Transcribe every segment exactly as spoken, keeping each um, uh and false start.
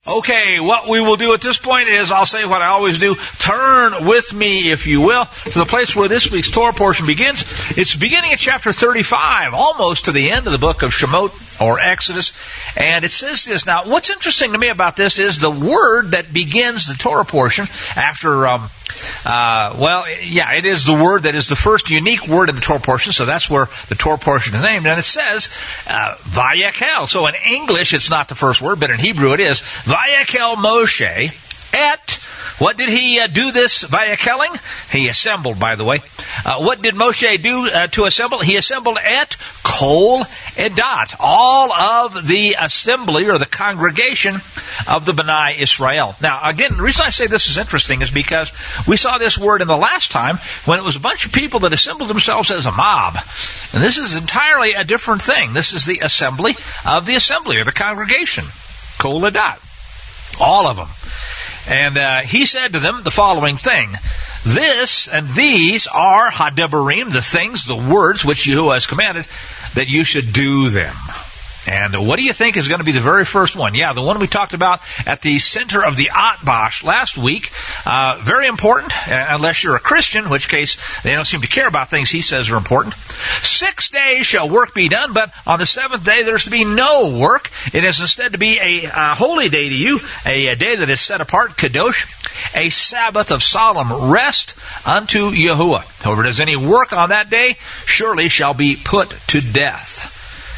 Okay, what we will do at this point is I'll say what I always do. Turn with me, if you will, to the place where this week's Torah portion begins. It's beginning at chapter thirty-five, almost to the end of the book of Shemot or Exodus. And it says this. Now, what's interesting to me about this is the word that begins the Torah portion after, um, uh, well, yeah, it is the word that is the first unique word in the Torah portion. So that's where the Torah portion is named. And it says, uh, Vayekel. So in English, it's not the first word, but in Hebrew it is. Vayekel Moshe et, what did he uh, do this Vayekeling? He assembled, by the way. Uh, what did Moshe do uh, to assemble? He assembled et Kol Edat, all of the assembly or the congregation of the B'nai Israel. Now, again, the reason I say this is interesting is because we saw this word in the last time when it was a bunch of people that assembled themselves as a mob. And this is entirely a different thing. This is the assembly of the assembly or the congregation. Kol Edat. All of them. And uh, he said to them the following thing. This and these are Hadebarim, the things, the words which Yahuwah has commanded, that you should do them. And what do you think is going to be the very first one? Yeah, the one we talked about at the center of the Atbash last week. Uh, very important, unless you're a Christian, in which case they don't seem to care about things he says are important. Six days shall work be done, but on the seventh day there's to be no work. It is instead to be a, a holy day to you, a, a day that is set apart, Kadosh, a Sabbath of solemn rest unto Yahuwah. Whoever does any work on that day surely shall be put to death.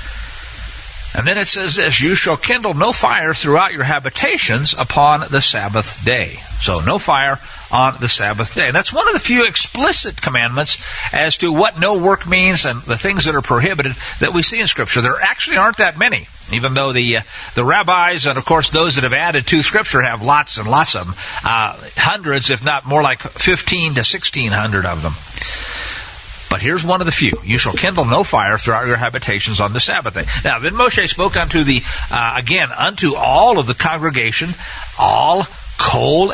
And then it says this, you shall kindle no fire throughout your habitations upon the Sabbath day. So no fire on the Sabbath day. And that's one of the few explicit commandments as to what no work means and the things that are prohibited that we see in Scripture. There actually aren't that many, even though the uh, the rabbis and, of course, those that have added to Scripture have lots and lots of them. Uh, hundreds, if not more like fifteen to sixteen hundred of them. But here's one of the few. You shall kindle no fire throughout your habitations on the Sabbath day. Now, then Moshe spoke unto the, uh, again, unto all of the congregation, all Kol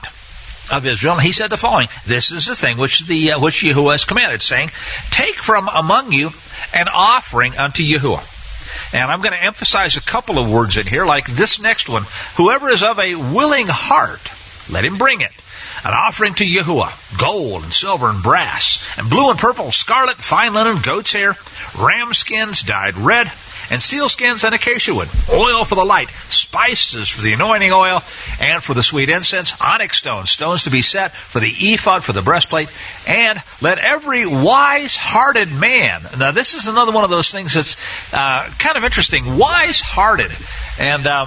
Edat of Israel. And he said the following, this is the thing which the uh, which Yahuwah has commanded, saying, take from among you an offering unto Yahuwah. And I'm going to emphasize a couple of words in here, like this next one. Whoever is of a willing heart, let him bring it. An offering to Yahuwah, gold and silver and brass, and blue and purple, scarlet, fine linen, goat's hair, ram skins dyed red, and seal skins and acacia wood, oil for the light, spices for the anointing oil, and for the sweet incense, onyx stones, stones to be set for the ephod, for the breastplate, and let every wise-hearted man, now this is another one of those things that's uh, kind of interesting, wise-hearted, and um,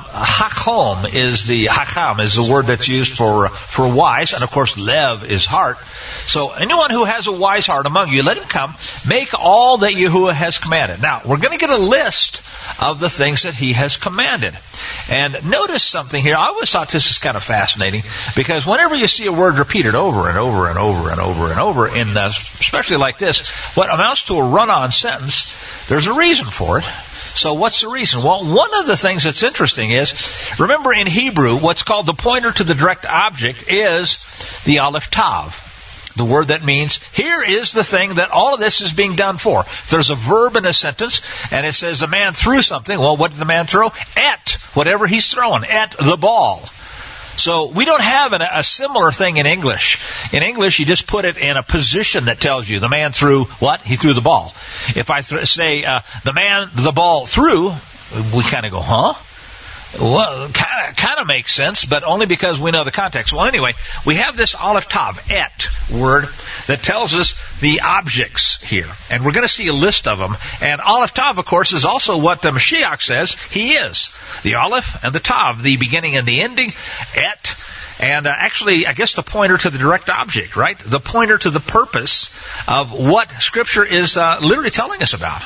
hakom is the, hakam is the word that's used for, for wise, and of course lev is heart. So anyone who has a wise heart among you, let him come, make all that Yahuwah has commanded. Now, we're going to get a list of the things that he has commanded. And notice something here. I always thought this is kind of fascinating because whenever you see a word repeated over and over and over and over and over, in uh, especially like this, what amounts to a run-on sentence, there's a reason for it. So what's the reason? Well, one of the things that's interesting is, remember in Hebrew, what's called the pointer to the direct object is the Aleph Tav. The word that means, here is the thing that all of this is being done for. If there's a verb in a sentence, and it says the man threw something, well, what did the man throw? At whatever he's throwing, at the ball. So we don't have an, a similar thing in English. In English, you just put it in a position that tells you the man threw what? He threw the ball. If I th- say uh, the man the ball threw, we kind of go, huh? Well, kind of kind of makes sense, but only because we know the context. Well, anyway, we have this Aleph Tav, et word, that tells us the objects here. And we're going to see a list of them. And Aleph Tav, of course, is also what the Mashiach says he is. The Aleph and the Tav, the beginning and the ending, et. And uh, actually, I guess the pointer to the direct object, right? The pointer to the purpose of what Scripture is uh, literally telling us about.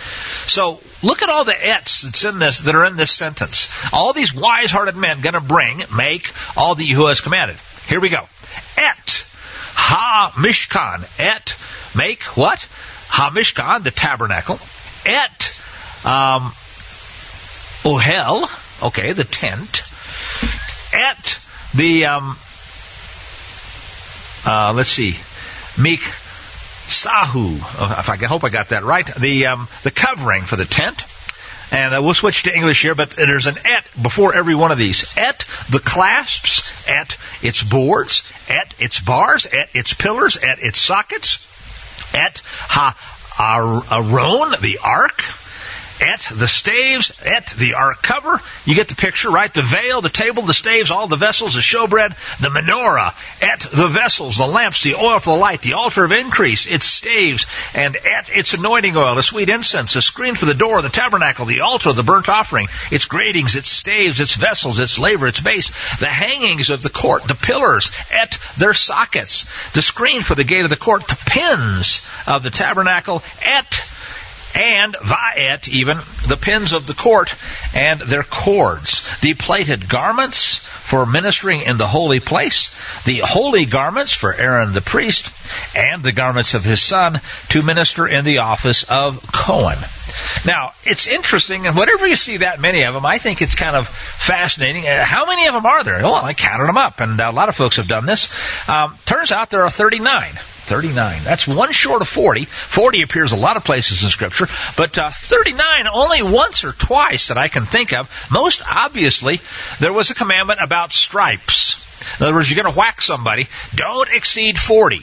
So look at all the ets that's in this, that are in this sentence. All these wise-hearted men going to bring, make all that Yahuwah has commanded. Here we go. Et ha mishkan. Et, make what? Ha mishkan, the tabernacle. Et um, ohel, okay, the tent. Et the um, uh, let's see, mik. Sahu, if I hope I got that right, the um, the covering for the tent, And uh, we'll switch to English here, but there's an et before every one of these. Et the clasps, et its boards, et its bars, et its pillars, et its sockets, et ha aron, the ark, et the staves, et the ark cover. You get the picture, right? The veil, the table, the staves, all the vessels, the showbread, the menorah, et the vessels, the lamps, the oil for the light, the altar of increase, its staves, and et its anointing oil, the sweet incense, the screen for the door, the tabernacle, the altar, the burnt offering, its gratings, its staves, its vessels, its laver, its base, the hangings of the court, the pillars, et their sockets, the screen for the gate of the court, the pins of the tabernacle, et and vaet, even, the pins of the court and their cords, the plated garments for ministering in the holy place, the holy garments for Aaron the priest, and the garments of his son to minister in the office of Cohen. Now, it's interesting, and whenever you see that many of them, I think it's kind of fascinating. How many of them are there? Well, I counted them up, and a lot of folks have done this. Um, turns out there are thirty-nine. thirty-nine. That's one short of forty. forty appears a lot of places in Scripture, but uh, thirty-nine only once or twice that I can think of. Most obviously, there was a commandment about stripes. In other words, you're going to whack somebody, don't exceed forty.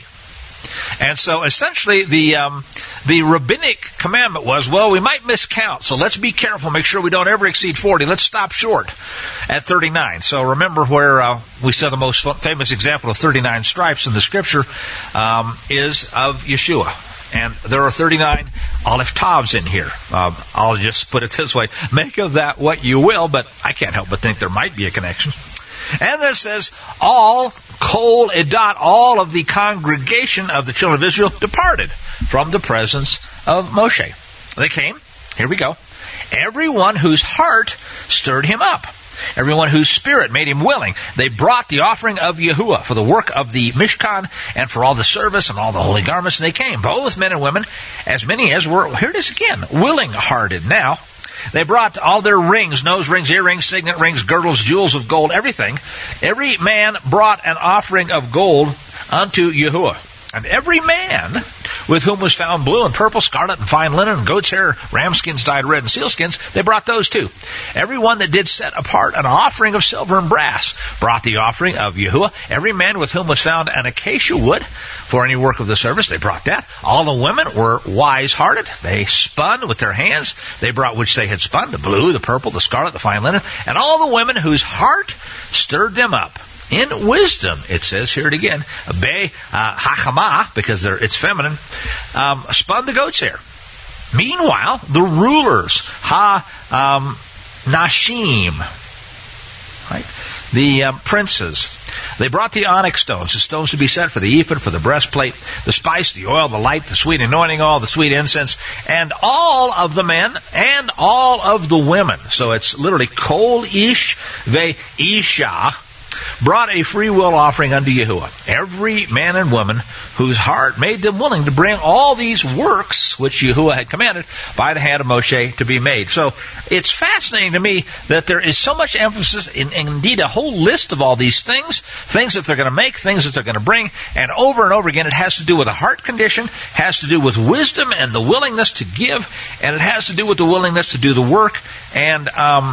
And so essentially the um, the rabbinic commandment was, well, we might miscount, so let's be careful, make sure we don't ever exceed forty. Let's stop short at thirty-nine. So remember where uh, we saw the most famous example of thirty-nine stripes in the Scripture um, is of Yeshua. And there are thirty-nine Aleph Tavs in here. Um, I'll just put it this way. Make of that what you will, but I can't help but think there might be a connection. And then it says, all kol edat, all of the congregation of the children of Israel departed from the presence of Moshe. They came, here we go, everyone whose heart stirred him up, everyone whose spirit made him willing. They brought the offering of Yahuwah for the work of the Mishkan and for all the service and all the holy garments, and they came, both men and women, as many as were, here it is again, willing-hearted now. They brought all their rings, nose rings, earrings, signet rings, girdles, jewels of gold, everything. Every man brought an offering of gold unto Yahuwah. And every man with whom was found blue and purple, scarlet and fine linen, and goat's hair, ram skins dyed red, and sealskins, they brought those too. Every one that did set apart an offering of silver and brass brought the offering of Yahuwah. Every man with whom was found an acacia wood for any work of the service, they brought that. All the women were wise-hearted. They spun with their hands. They brought which they had spun, the blue, the purple, the scarlet, the fine linen, and all the women whose heart stirred them up. In wisdom, it says here it again, be uh, hachama, because it's feminine, um, spun the goat's hair. Meanwhile, the rulers, ha um, nashim, right, the um, princes, they brought the onyx stones, the stones to be set for the ephod, for the breastplate, the spice, the oil, the light, the sweet anointing oil, the sweet incense, and all of the men and all of the women. So it's literally kol ish ve isha brought a free will offering unto Yahuwah. Every man and woman whose heart made them willing to bring all these works which Yahuwah had commanded by the hand of Moshe to be made. So it's fascinating to me that there is so much emphasis, in, indeed a whole list of all these things, things that they're going to make, things that they're going to bring, and over and over again it has to do with a heart condition, has to do with wisdom and the willingness to give, and it has to do with the willingness to do the work. And um,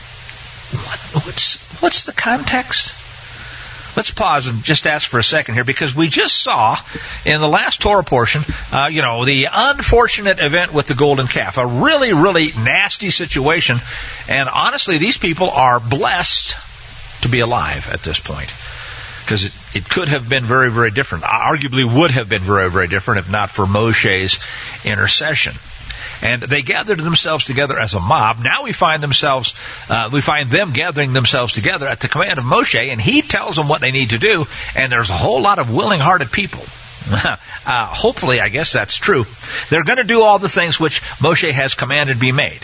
what, what's what's the context? Let's pause and just ask for a second here, because we just saw in the last Torah portion, uh, you know, the unfortunate event with the golden calf. A really, really nasty situation. And honestly, these people are blessed to be alive at this point, because it, it could have been very, very different. Arguably would have been very, very different if not for Moshe's intercession. And they gathered themselves together as a mob. Now we find themselves, uh, we find them gathering themselves together at the command of Moshe, and he tells them what they need to do. And there's a whole lot of willing-hearted people. uh, hopefully, I guess that's true. They're going to do all the things which Moshe has commanded be made.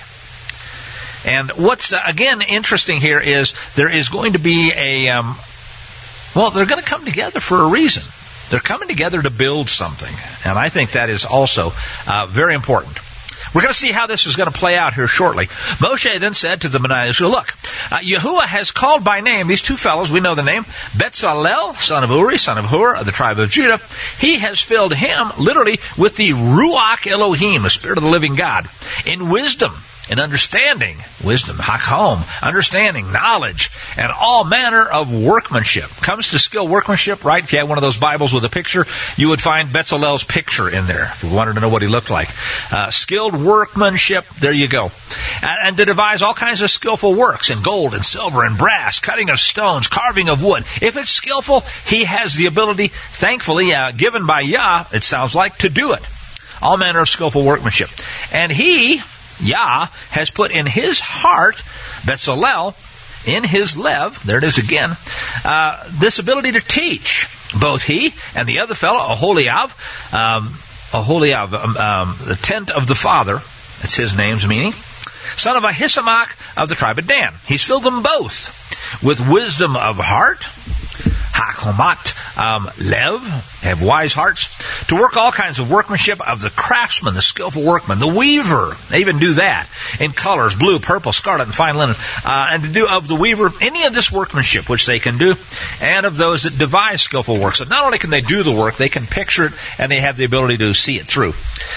And what's uh, again interesting here is there is going to be a, um, well, they're going to come together for a reason. They're coming together to build something, and I think that is also uh, very important. We're going to see how this is going to play out here shortly. Moshe then said to the Bnei Israel, look, uh, Yahuwah has called by name these two fellows, we know the name, Betzalel, son of Uri, son of Hur, of the tribe of Judah. He has filled him, literally, with the Ruach Elohim, the Spirit of the living God, in wisdom in understanding, wisdom, hakom, understanding, knowledge, and all manner of workmanship. Comes to skilled workmanship, right? If you had one of those Bibles with a picture, you would find Bezalel's picture in there, if you wanted to know what he looked like. Uh, skilled workmanship, there you go. And, and to devise all kinds of skillful works in gold and silver and brass, cutting of stones, carving of wood. If it's skillful, he has the ability, thankfully, uh, given by Yah, it sounds like, to do it. All manner of skillful workmanship. And he, Yah, has put in his heart, Bezalel, in his lev, there it is again, uh, this ability to teach. Both he and the other fellow, Aholiab, um, Aholiab, um, um, the tent of the father, that's his name's meaning, son of Ahisamach of the tribe of Dan. He's filled them both with wisdom of heart, Hakomat, um, lev, have wise hearts, to work all kinds of workmanship of the craftsman, the skillful workman, the weaver. They even do that in colors, blue, purple, scarlet, and fine linen. Uh, and to do of the weaver any of this workmanship which they can do, and of those that devise skillful works. So not only can they do the work, they can picture it, and they have the ability to see it through.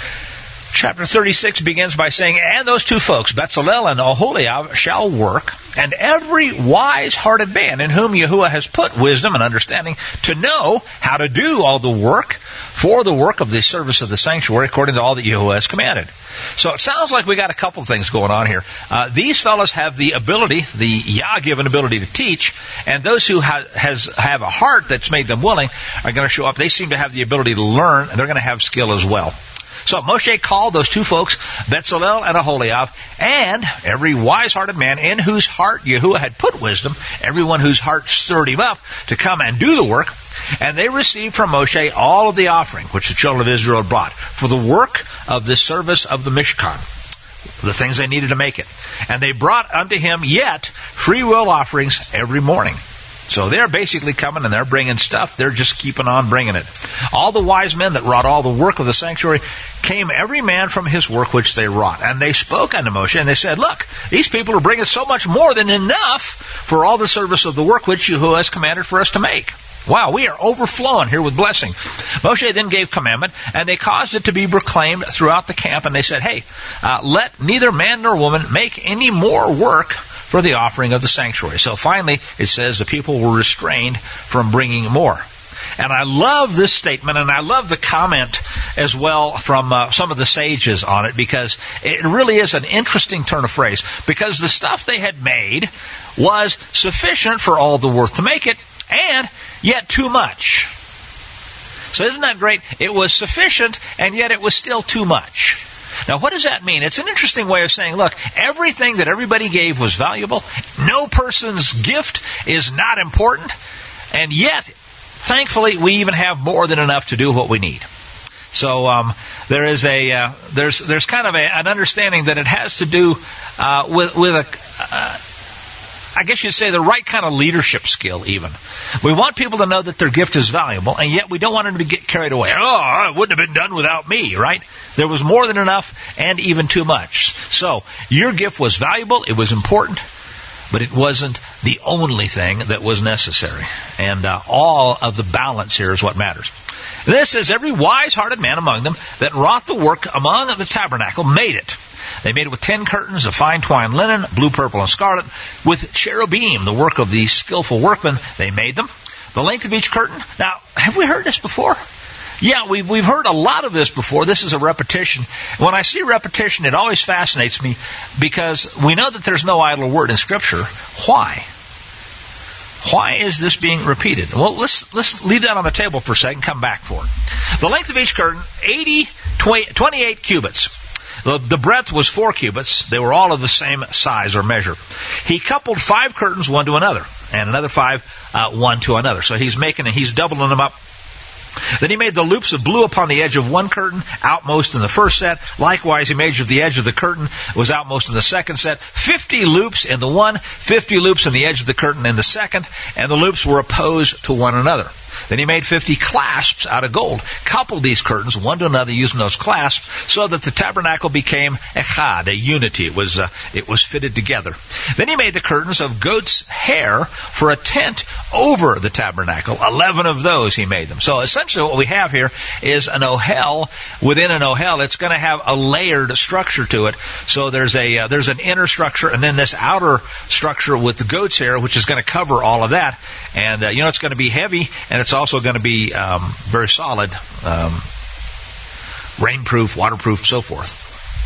Chapter thirty-six begins by saying, and those two folks, Bezalel and Aholiab, shall work, and every wise-hearted man in whom Yahuwah has put wisdom and understanding to know how to do all the work for the work of the service of the sanctuary according to all that Yahuwah has commanded. So it sounds like we got a couple of things going on here. Uh, these fellows have the ability, the Yah-given ability to teach, and those who ha- has have a heart that's made them willing are going to show up. They seem to have the ability to learn, and they're going to have skill as well. So Moshe called those two folks, Bezalel and Aholiab, and every wise-hearted man in whose heart Yahuwah had put wisdom, everyone whose heart stirred him up to come and do the work, and they received from Moshe all of the offering which the children of Israel had brought for the work of the service of the Mishkan, the things they needed to make it. And they brought unto him yet free will offerings every morning. So they're basically coming and they're bringing stuff. They're just keeping on bringing it. All the wise men that wrought all the work of the sanctuary came every man from his work which they wrought. And they spoke unto Moshe and they said, look, these people are bringing so much more than enough for all the service of the work which Yahuwah has commanded for us to make. Wow, we are overflowing here with blessing. Moshe then gave commandment, and they caused it to be proclaimed throughout the camp. And they said, hey, uh, let neither man nor woman make any more work for the offering of the sanctuary. So finally, it says the people were restrained from bringing more. And I love this statement, and I love the comment as well from uh, some of the sages on it, because it really is an interesting turn of phrase, because the stuff they had made was sufficient for all the work to make it, and yet too much. So isn't that great? It was sufficient, and yet it was still too much. Now, what does that mean? It's an interesting way of saying, look, everything that everybody gave was valuable. No person's gift is not important. And yet, thankfully, we even have more than enough to do what we need. So um, there is a uh, there's there's kind of a, an understanding that it has to do uh, with with a uh, I guess you'd say the right kind of leadership skill even. We want people to know that their gift is valuable, and yet we don't want them to get carried away. Oh, it wouldn't have been done without me, right? There was more than enough and even too much. So your gift was valuable, it was important, but it wasn't the only thing that was necessary. And uh, all of the balance here is what matters. This says, every wise-hearted man among them that wrought the work among the tabernacle made it. They made it with ten curtains of fine twined linen, blue, purple, and scarlet, with cherubim, the work of the skillful workmen. They made them. The length of each curtain. Now, have we heard this before? Yeah, we've, we've heard a lot of this before. This is a repetition. When I see repetition, it always fascinates me, because we know that there's no idle word in Scripture. Why? Why is this being repeated? Well, let's let's leave that on the table for a second and come back for it. The length of each curtain, eighty, twenty-eight cubits. The, the breadth was four cubits. They were all of the same size or measure. He coupled five curtains one to another, and another five uh, one to another. So he's making he's doubling them up. Then he made the loops of blue upon the edge of one curtain, outmost in the first set. Likewise, he measured the edge of the curtain, was outmost in the second set. Fifty loops in the one, fifty loops in the edge of the curtain in the second, and the loops were opposed to one another. Then he made fifty clasps out of gold, coupled these curtains one to another using those clasps, so that the tabernacle became echad, a unity. It was uh, it was fitted together. Then he made the curtains of goat's hair for a tent over the tabernacle. Eleven of those he made them. So essentially what we have here is an ohel within an ohel. It's going to have a layered structure to it. So there's a uh, there's an inner structure, and then this outer structure with the goat's hair, which is going to cover all of that. And uh, you know, it's going to be heavy, and it's also going to be um, very solid, um, rainproof, waterproof, so forth.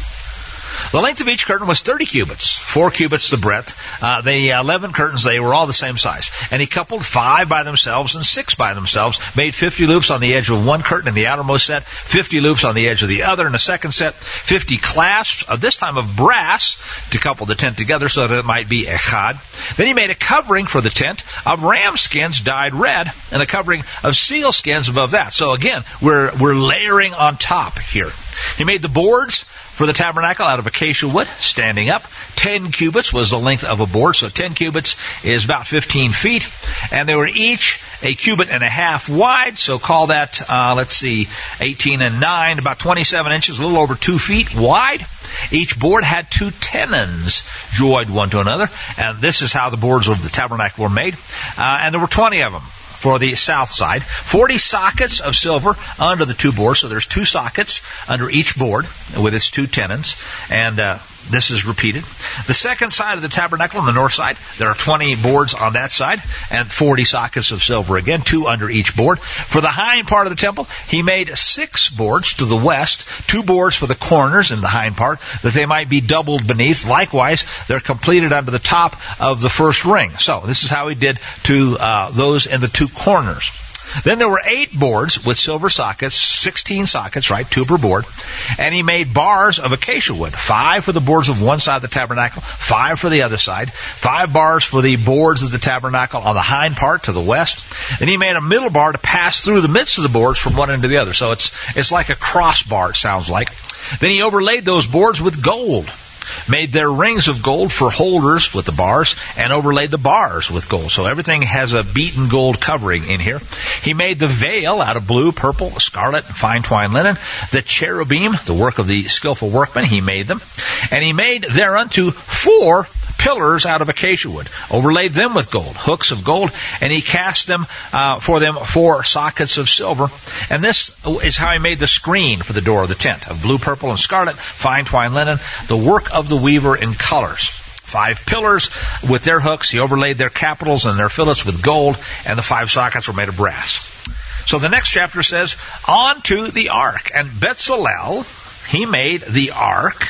The length of each curtain was thirty cubits, four cubits the breadth. Uh, the eleven curtains, they were all the same size. And he coupled five by themselves and six by themselves, made fifty loops on the edge of one curtain in the outermost set, fifty loops on the edge of the other in the second set, fifty clasps, of this time of brass, to couple the tent together so that it might be echad. Then he made a covering for the tent of ram skins dyed red, and a covering of seal skins above that. So again, we're we're layering on top here. He made the boards for the tabernacle out of acacia wood, standing up. Ten cubits was the length of a board, so ten cubits is about fifteen feet. And they were each a cubit and a half wide, so call that, uh, let's see, eighteen and nine, about twenty-seven inches, a little over two feet wide. Each board had two tenons joined one to another, and this is how the boards of the tabernacle were made. Uh, and there were twenty of them for the south side. Forty sockets of silver under the two boards. So there's two sockets under each board with its two tenons. And uh, this is repeated. The second side of the tabernacle on the north side, there are twenty boards on that side and forty sockets of silver again, two under each board. For the hind part of the temple, he made six boards to the west, two boards for the corners in the hind part, that they might be doubled beneath. Likewise, they're completed under the top of the first ring. So this is how he did to uh, those in the two corners. Then there were eight boards with silver sockets, sixteen sockets, right, two per board. And he made bars of acacia wood, five for the boards of one side of the tabernacle, five for the other side, five bars for the boards of the tabernacle on the hind part to the west. Then he made a middle bar to pass through the midst of the boards from one end to the other. So it's it's like a crossbar, it sounds like. Then he overlaid those boards with gold, made their rings of gold for holders with the bars, and overlaid the bars with gold. So everything has a beaten gold covering in here. He made the veil out of blue, purple, scarlet, and fine twined linen. The cherubim, the work of the skillful workman, he made them. And he made thereunto four pillars out of acacia wood, overlaid them with gold, hooks of gold, and he cast them uh, for them four sockets of silver. And this is how he made the screen for the door of the tent, of blue, purple, and scarlet, fine twined linen, the work of the weaver in colors. Five pillars with their hooks, he overlaid their capitals and their fillets with gold, and the five sockets were made of brass. So the next chapter says, on to the ark. And Bezalel, he made the ark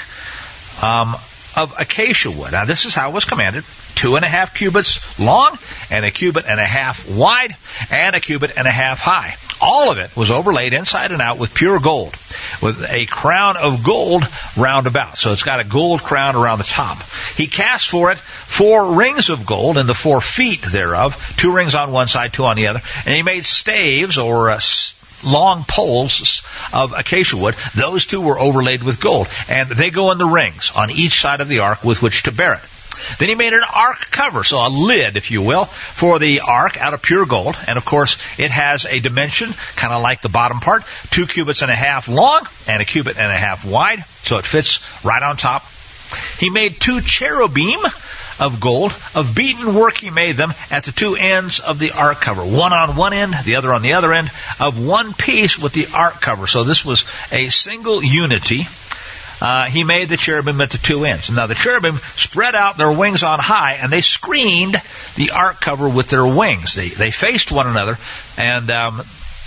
um, of acacia wood. Now this is how it was commanded. Two and a half cubits long, and a cubit and a half wide, and a cubit and a half high. All of it was overlaid inside and out with pure gold, with a crown of gold round about. So it's got a gold crown around the top. He cast for it four rings of gold in the four feet thereof, two rings on one side, two on the other. And he made staves or uh, long poles of acacia wood. Those two were overlaid with gold, and they go in the rings on each side of the ark with which to bear it. Then he made an ark cover, so a lid, if you will, for the ark out of pure gold. And of course, it has a dimension, kind of like the bottom part, two cubits and a half long and a cubit and a half wide, so it fits right on top. He made two cherubim of gold. Of beaten work he made them at the two ends of the ark cover, one on one end, the other on the other end, of one piece with the ark cover. So this was a single unity. Uh, he made the cherubim at the two ends. Now the cherubim spread out their wings on high, and they screened the ark cover with their wings. They they faced one another, and um,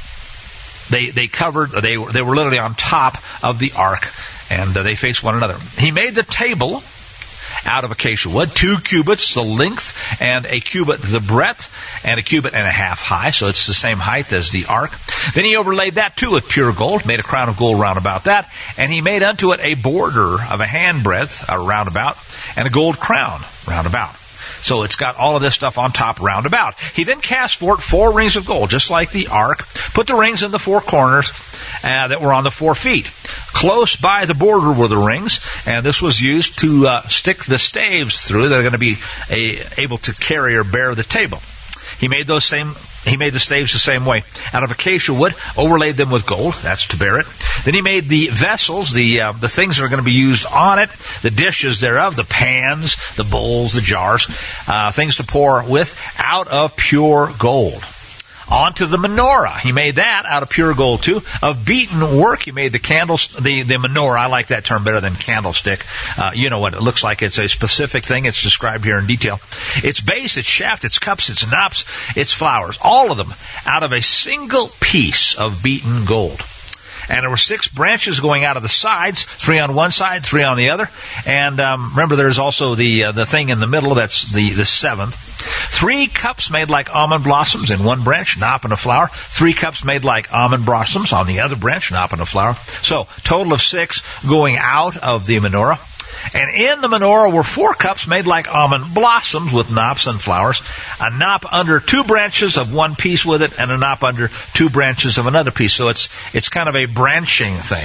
they they covered. They they were literally on top of the ark, and uh, they faced one another. He made the table out of acacia wood, two cubits the length, and a cubit the breadth, and a cubit and a half high, so it's the same height as the ark. Then he overlaid that too with pure gold, made a crown of gold round about that, and he made unto it a border of a hand breadth uh, round about, and a gold crown round about. So it's got all of this stuff on top round about. He then cast for it four rings of gold, just like the ark, put the rings in the four corners uh, that were on the four feet. Close by the border were the rings, and this was used to uh, stick the staves through that are going to be a, able to carry or bear the table. He made those same He made the staves the same way. Out of acacia wood, overlaid them with gold. That's to bear it. Then he made the vessels, the uh, the things that are going to be used on it, the dishes thereof, the pans, the bowls, the jars, uh, things to pour with, out of pure gold. Onto the menorah. He made that out of pure gold too. Of beaten work, he made the candles, the, the menorah. I like that term better than candlestick. Uh, you know what it looks like. It's a specific thing. It's described here in detail. Its base, its shaft, its cups, its knops, its flowers. All of them out of a single piece of beaten gold. And there were six branches going out of the sides, three on one side, three on the other. And um, remember, there's also the uh, the thing in the middle. That's the, the seventh. Three cups made like almond blossoms in one branch, knop and a flower. Three cups made like almond blossoms on the other branch, knop and a flower. So, total of six going out of the menorah. And in the menorah were four cups made like almond blossoms with knops and flowers, a knop under two branches of one piece with it, and a knop under two branches of another piece. So it's it's kind of a branching thing.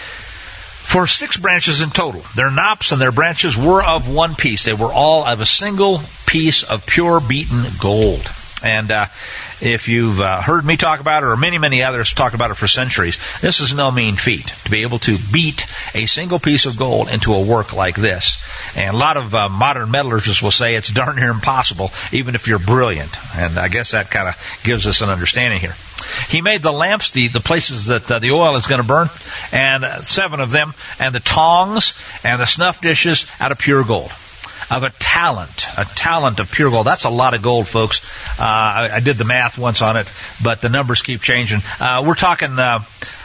For six branches in total. Their knops and their branches were of one piece. They were all of a single piece of pure beaten gold. And uh, if you've uh, heard me talk about it, or many, many others talk about it for centuries, this is no mean feat, to be able to beat a single piece of gold into a work like this. And a lot of uh, modern metallurgists will say it's darn near impossible, even if you're brilliant. And I guess that kind of gives us an understanding here. He made the lamps, the, the places that uh, the oil is going to burn, and uh, seven of them, and the tongs and the snuff dishes out of pure gold. Of a talent, a talent of pure gold. That's a lot of gold, folks. Uh, I, I did the math once on it, but the numbers keep changing. Uh, we're talking, uh,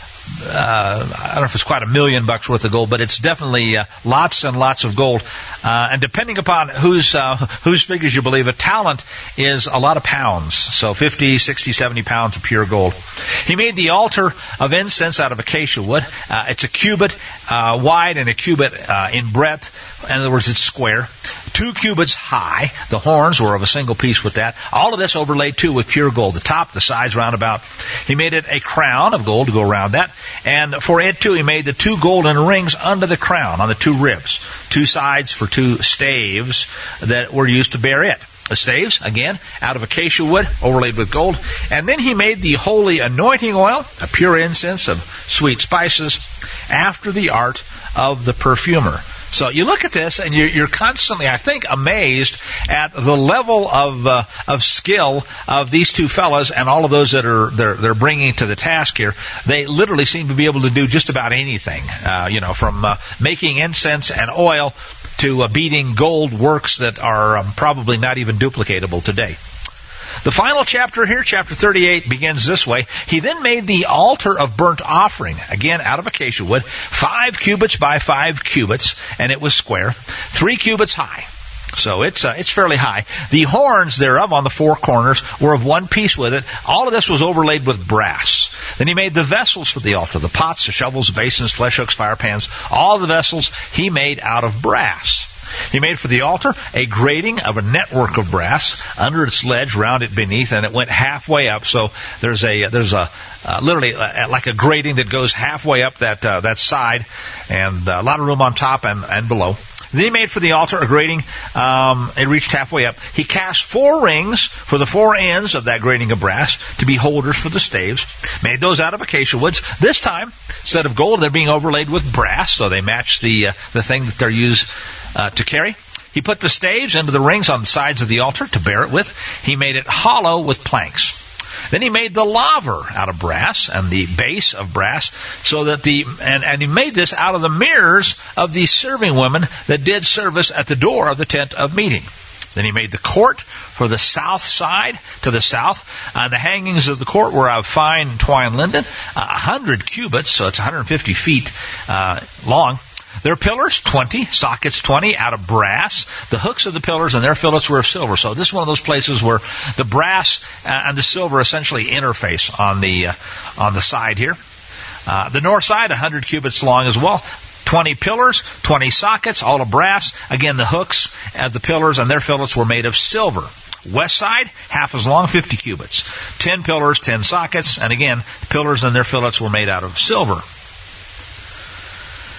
uh, I don't know if it's quite a million bucks worth of gold, but it's definitely uh, lots and lots of gold. Uh, and depending upon whose uh, whose figures you believe, a talent is a lot of pounds. So fifty, sixty, seventy pounds of pure gold. He made the altar of incense out of acacia wood. Uh, it's a cubit uh, wide and a cubit uh, in breadth. In other words, it's square. Two cubits high. The horns were of a single piece with that. All of this overlaid, too, with pure gold. The top, the sides round about. He made it a crown of gold to go around that. And for it, too, he made the two golden rings under the crown on the two ribs. Two sides for two staves that were used to bear it. The staves, again, out of acacia wood, overlaid with gold. And then he made the holy anointing oil, a pure incense of sweet spices, after the art of the perfumer. So you look at this, and you're, you're constantly, I think, amazed at the level of uh, of skill of these two fellows and all of those that are they're, they're bringing to the task here. They literally seem to be able to do just about anything, uh, you know, from uh, making incense and oil to uh, beating gold works that are um, probably not even duplicatable today. The final chapter here, chapter thirty-eight, begins this way. He then made the altar of burnt offering, again out of acacia wood, five cubits by five cubits, and it was square, three cubits high. So it's uh, it's fairly high. The horns thereof on the four corners were of one piece with it. All of this was overlaid with brass. Then he made the vessels for the altar, the pots, the shovels, basins, flesh hooks, fire pans. All the vessels he made out of brass. He made for the altar a grating of a network of brass under its ledge, round it beneath, and it went halfway up. So there's a there's a uh, literally uh, like a grating that goes halfway up that uh, that side, and uh, a lot of room on top and, and below. Then he made for the altar a grating. Um, it reached halfway up. He cast four rings for the four ends of that grating of brass to be holders for the staves. Made those out of acacia woods. This time, instead of gold, they're being overlaid with brass, so they match the uh, the thing that they're used uh, to carry. He put the staves into the rings on the sides of the altar to bear it with. He made it hollow with planks. Then he made the laver out of brass and the base of brass, so that the and, and he made this out of the mirrors of the serving women that did service at the door of the tent of meeting. Then he made the court for the south side to the south. Uh, the hangings of the court were of fine twined linden, a uh, hundred cubits, so it's one hundred fifty feet uh, long. Their pillars, twenty, sockets twenty, out of brass. The hooks of the pillars and their fillets were of silver. So this is one of those places where the brass and the silver essentially interface on the uh, on the side here. Uh, the north side, one hundred cubits long as well. twenty pillars, twenty sockets, all of brass. Again, the hooks of the pillars and their fillets were made of silver. West side, half as long, fifty cubits. ten pillars, ten sockets, and again, pillars and their fillets were made out of silver.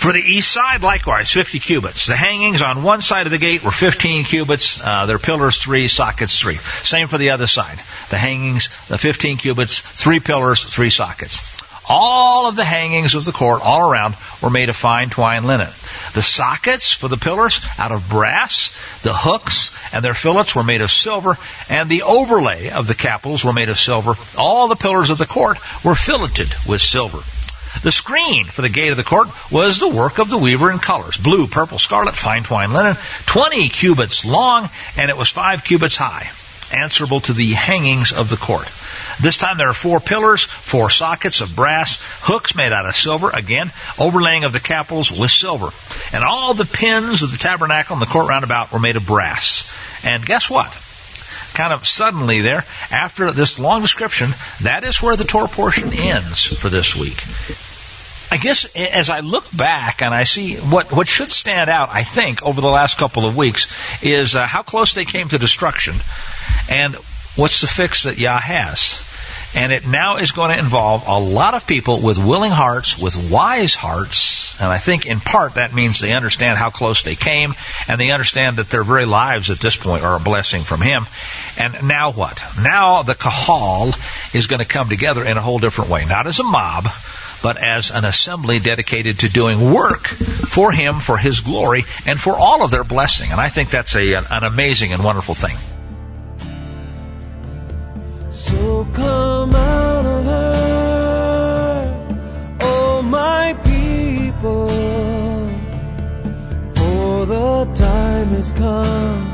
For the east side, likewise, fifty cubits. The hangings on one side of the gate were fifteen cubits. Uh, their pillars, three, sockets, three. Same for the other side. The hangings, the fifteen cubits, three pillars, three sockets. All of the hangings of the court all around were made of fine twined linen. The sockets for the pillars out of brass, the hooks and their fillets were made of silver, and the overlay of the capitals were made of silver. All the pillars of the court were filleted with silver. The screen for the gate of the court was the work of the weaver in colors, blue, purple, scarlet, fine twined linen, twenty cubits long, and it was five cubits high, answerable to the hangings of the court. This time there are four pillars, four sockets of brass, hooks made out of silver, again, overlaying of the capitals with silver. And all the pins of the tabernacle and the court roundabout were made of brass. And guess what? Kind of suddenly there, after this long description, that is where the Torah portion ends for this week. I guess as I look back and I see what, what should stand out, I think, over the last couple of weeks, is uh, how close they came to destruction and what's the fix that Yah has. And it now is going to involve a lot of people with willing hearts, with wise hearts, and I think in part that means they understand how close they came, and they understand that their very lives at this point are a blessing from Him. And now what? Now the Kahal is going to come together in a whole different way, not as a mob, but as an assembly dedicated to doing work for Him, for His glory, and for all of their blessing. And I think that's a, an amazing and wonderful thing. So come out of her, oh my people, for the time has come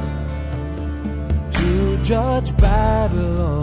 to judge Babylon.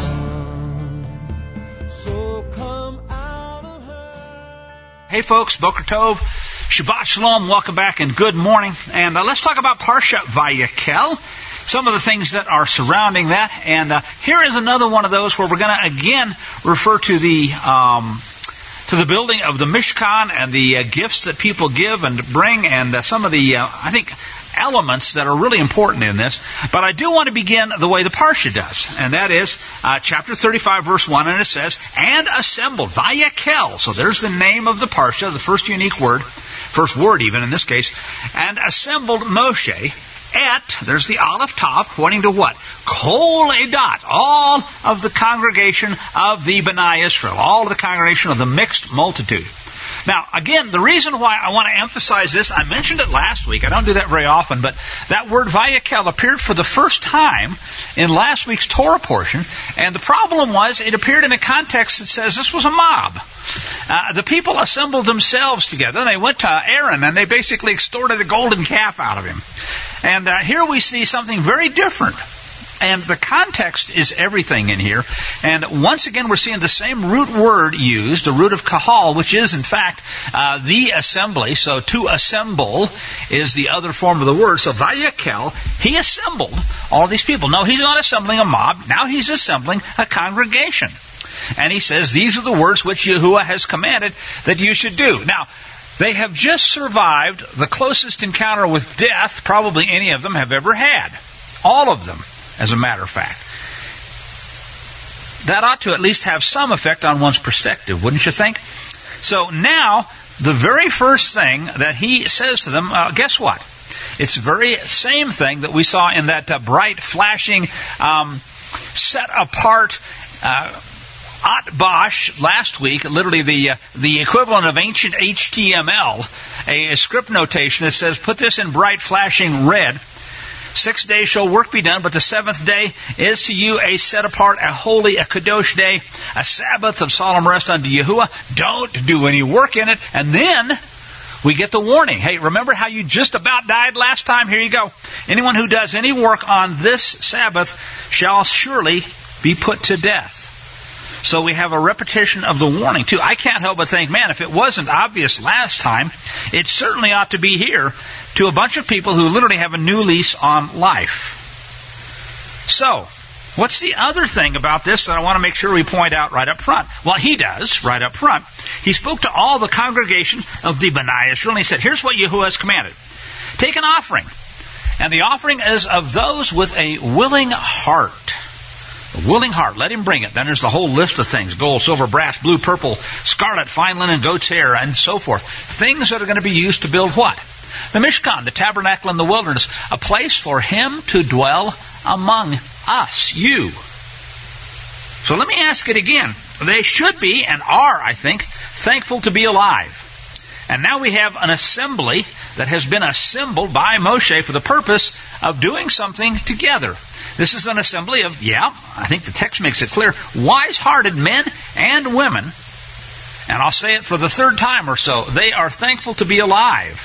So come out of her. Hey folks, Boker Tov, Shabbat Shalom, welcome back and good morning. And uh, let's talk about Parsha Vayakel. Some of the things that are surrounding that. And uh, here is another one of those where we're going to again refer to the um, to the building of the Mishkan and the uh, gifts that people give and bring, and uh, some of the, uh, I think, elements that are really important in this. But I do want to begin the way the Parsha does, and that is uh, chapter thirty-five, verse one, and it says, and assembled, Vayakel. So there's the name of the Parsha, the first unique word, first word even in this case, and assembled Moshe, at, there's the Aleph Tav, pointing to what? Kol Edat, all of the congregation of the B'nai Israel, all of the congregation of the mixed multitude. Now, again, the reason why I want to emphasize this, I mentioned it last week, I don't do that very often, but that word Vayakel appeared for the first time in last week's Torah portion, and the problem was it appeared in a context that says this was a mob. Uh, the people assembled themselves together, and they went to Aaron, and they basically extorted a golden calf out of him. And uh, here we see something very different. And the context is everything in here. And once again, we're seeing the same root word used, the root of kahal, which is, in fact, uh, the assembly. So to assemble is the other form of the word. So Vayakel, he assembled all these people. No, he's not assembling a mob. Now he's assembling a congregation. And he says, these are the words which Yahuwah has commanded that you should do. Now, they have just survived the closest encounter with death probably any of them have ever had. All of them, as a matter of fact. That ought to at least have some effect on one's perspective, wouldn't you think? So now, the very first thing that he says to them, uh, guess what? It's the very same thing that we saw in that uh, bright, flashing, um, set apart uh Atbash last week, literally the uh, the equivalent of ancient H T M L, a, a script notation that says, put this in bright flashing red. Six days shall work be done, but the seventh day is to you a set apart, a holy, a kadosh day, a Sabbath of solemn rest unto Yahuwah. Don't do any work in it. And then we get the warning. Hey, remember how you just about died last time? Here you go. Anyone who does any work on this Sabbath shall surely be put to death. So we have a repetition of the warning, too. I can't help but think, man, if it wasn't obvious last time, it certainly ought to be here to a bunch of people who literally have a new lease on life. So, what's the other thing about this that I want to make sure we point out right up front? Well, he does, right up front. He spoke to all the congregation of the B'nai Israel, and he said, here's what Yahuwah has commanded. Take an offering, and the offering is of those with a willing heart. A willing heart, let him bring it. Then there's the whole list of things. Gold, silver, brass, blue, purple, scarlet, fine linen, goat's hair, and so forth. Things that are going to be used to build what? The Mishkan, the tabernacle in the wilderness. A place for him to dwell among us, you. So let me ask it again. They should be, and are, I think, thankful to be alive. And now we have an assembly that has been assembled by Moshe for the purpose of doing something together. This is an assembly of, yeah, I think the text makes it clear, wise-hearted men and women. And I'll say it for the third time or so. They are thankful to be alive.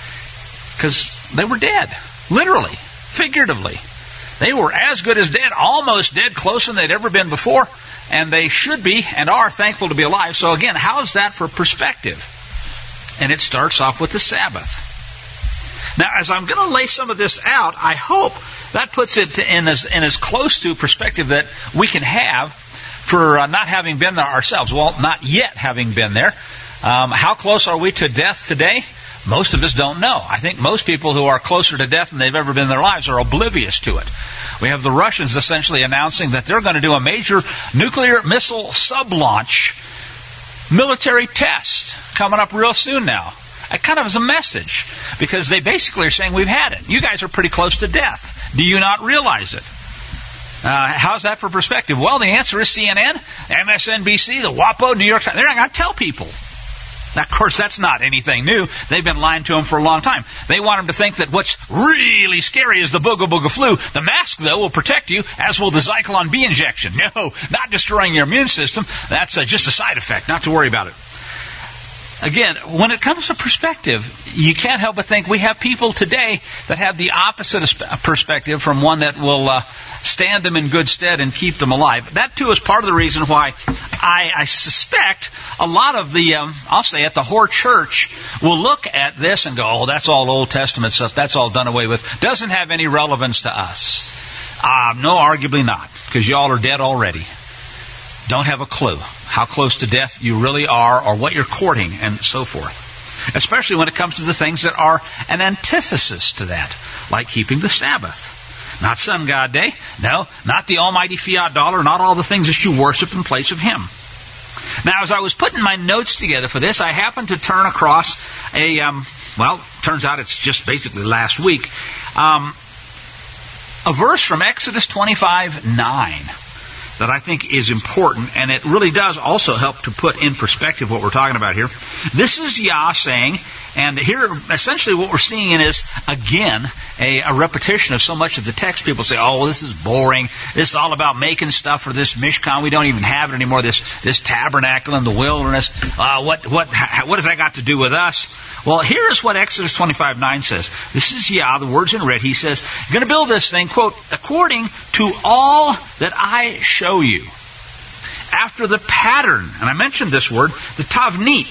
Because they were dead. Literally. Figuratively. They were as good as dead, almost dead, closer than they'd ever been before. And they should be and are thankful to be alive. So again, how's that for perspective? And it starts off with the Sabbath. Now, as I'm going to lay some of this out, I hope that puts it in as, in as close to perspective that we can have for uh, not having been there ourselves. Well, not yet having been there. Um, how close are we to death today? Most of us don't know. I think most people who are closer to death than they've ever been in their lives are oblivious to it. We have the Russians essentially announcing that they're going to do a major nuclear missile sub-launch military test coming up real soon now. It kind of is a message, because they basically are saying, we've had it. You guys are pretty close to death. Do you not realize it? Uh, how's that for perspective? Well, the answer is C N N, M S N B C, the WAPO, New York Times. They're not going to tell people. Now, of course, that's not anything new. They've been lying to them for a long time. They want them to think that what's really scary is the booga booga flu. The mask, though, will protect you, as will the Zyklon B injection. No, not destroying your immune system. That's uh, just a side effect. Not to worry about it. Again, when it comes to perspective, you can't help but think we have people today that have the opposite perspective from one that will uh, stand them in good stead and keep them alive. That, too, is part of the reason why I, I suspect a lot of the, um, I'll say it, the whore church will look at this and go, oh, that's all Old Testament stuff. That's all done away with. Doesn't have any relevance to us. Uh, no, arguably not, because y'all are dead already. Don't have a clue how close to death you really are or what you're courting and so forth. Especially when it comes to the things that are an antithesis to that, like keeping the Sabbath. Not Sun God Day. No, not the almighty fiat dollar, not all the things that you worship in place of Him. Now, as I was putting my notes together for this, I happened to turn across a, um, well, turns out it's just basically last week, um, a verse from Exodus twenty-five nine. That I think is important, and it really does also help to put in perspective what we're talking about here. This is Yah saying, and here essentially what we're seeing is, again, a, a repetition of so much of the text. People say, oh, well, this is boring. This is all about making stuff for this Mishkan. We don't even have it anymore, this this tabernacle in the wilderness. Uh, what, what, what does that got to do with us? Well, here is what Exodus twenty-five nine says. This is Yah, the words in red. He says, you're going to build this thing, quote, according to all that I show you. After the pattern, and I mentioned this word, the tavnit,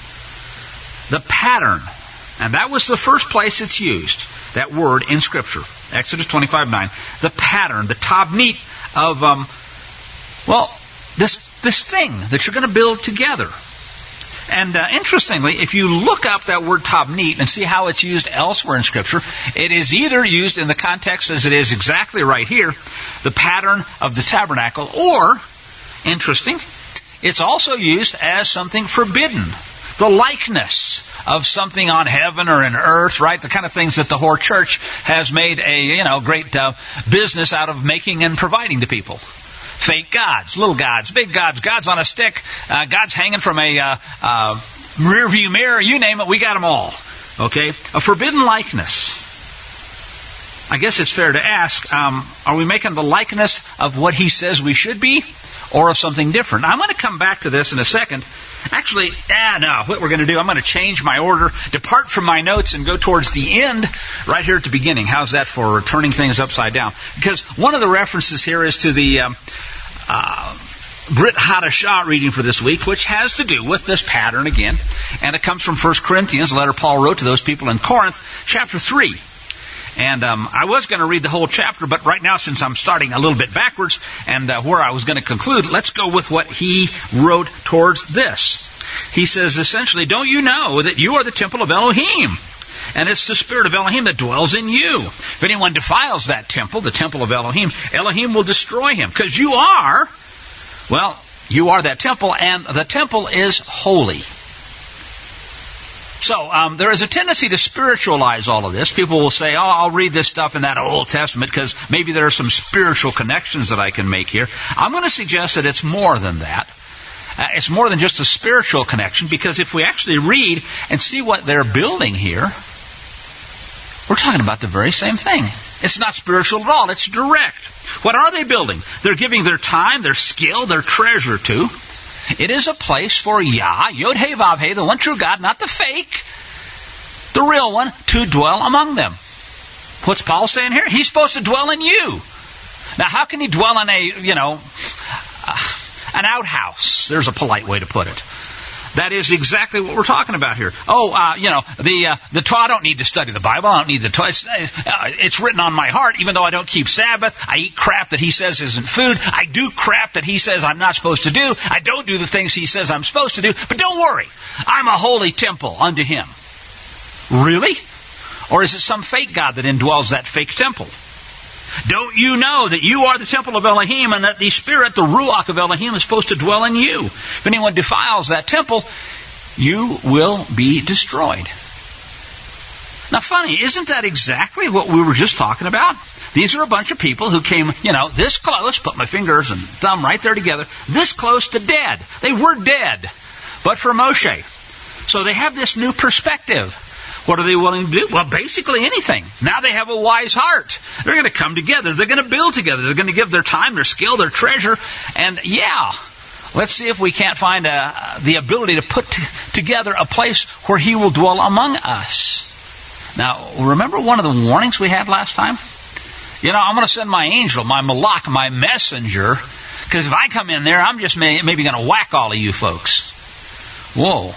the pattern. And that was the first place it's used, that word in Scripture. Exodus twenty-five nine. The pattern, the tavnit of, um, well, this, this thing that you're going to build together. And uh, interestingly, if you look up that word tavnit and see how it's used elsewhere in Scripture, it is either used in the context as it is exactly right here, the pattern of the tabernacle, or, interesting, it's also used as something forbidden. The likeness of something on heaven or in earth, right? The kind of things that the whore church has made a, you know, great uh, business out of making and providing to people. Fake gods, little gods, big gods, gods on a stick, uh, gods hanging from a uh, uh, rear view mirror, you name it, we got them all. Okay? A forbidden likeness. I guess it's fair to ask, um, are we making the likeness of what He says we should be, or of something different? I'm going to come back to this in a second. Actually, ah, no, what we're going to do, I'm going to change my order, depart from my notes, and go towards the end, right here at the beginning. How's that for turning things upside down? Because one of the references here is to the um, uh, Brit Hadashah reading for this week, which has to do with this pattern again. And it comes from First Corinthians, a letter Paul wrote to those people in Corinth, chapter three. And um, I was going to read the whole chapter, but right now, since I'm starting a little bit backwards and uh, where I was going to conclude, let's go with what he wrote towards this. He says, essentially, don't you know that you are the temple of Elohim, And it's the Spirit of Elohim that dwells in you. If anyone defiles that temple, the temple of Elohim, Elohim will destroy him. Because you are, well, you are that temple, and the temple is holy. So um, there is a tendency to spiritualize all of this. People will say, oh, I'll read this stuff in that Old Testament because maybe there are some spiritual connections that I can make here. I'm going to suggest that it's more than that. Uh, it's more than just a spiritual connection, because if we actually read and see what they're building here, we're talking about the very same thing. It's not spiritual at all. It's direct. What are they building? They're giving their time, their skill, their treasure to. It is a place for Yah, Yod He Vav He, the one true God, not the fake, the real one, to dwell among them. What's Paul saying here? He's supposed to dwell in you. Now, how can he dwell in a, you know, uh, an outhouse? There's a polite way to put it. That is exactly what we're talking about here. Oh, uh, you know, the uh, the Torah, I don't need to study the Bible. I don't need the Torah. It's, uh, it's written on my heart, even though I don't keep Sabbath. I eat crap that he says isn't food. I do crap that he says I'm not supposed to do. I don't do the things he says I'm supposed to do. But don't worry. I'm a holy temple unto him. Really? Or is it some fake God that indwells that fake temple? Don't you know that you are the temple of Elohim, and that the Spirit, the Ruach of Elohim, is supposed to dwell in you? If anyone defiles that temple, you will be destroyed. Now, funny, isn't that exactly what we were just talking about? These are a bunch of people who came, you know, this close, put my fingers and thumb right there together, this close to dead. They were dead, but for Moshe. So they have this new perspective. What are they willing to do? Well, basically anything. Now they have a wise heart. They're going to come together. They're going to build together. They're going to give their time, their skill, their treasure. And yeah, let's see if we can't find a, the ability to put t- together a place where he will dwell among us. Now, remember one of the warnings we had last time? You know, I'm going to send my angel, my malach, my messenger, because if I come in there, I'm just may, maybe going to whack all of you folks. Whoa.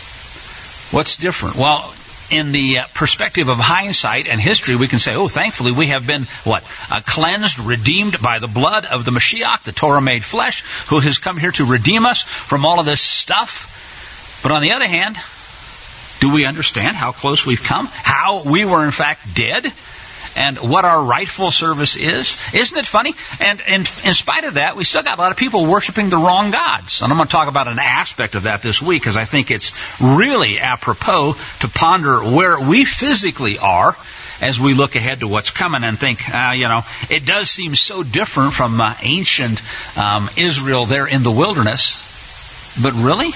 What's different? Well, in the perspective of hindsight and history, we can say, oh, thankfully we have been, what, uh, cleansed, redeemed by the blood of the Mashiach, the Torah made flesh, who has come here to redeem us from all of this stuff. But on the other hand, do we understand how close we've come? How we were in fact dead? And what our rightful service is? Isn't it funny? And in, in spite of that, we still got a lot of people worshiping the wrong gods. And I'm going to talk about an aspect of that this week, because I think it's really apropos to ponder where we physically are as we look ahead to what's coming and think, uh, you know, it does seem so different from uh, ancient um, Israel there in the wilderness. But really?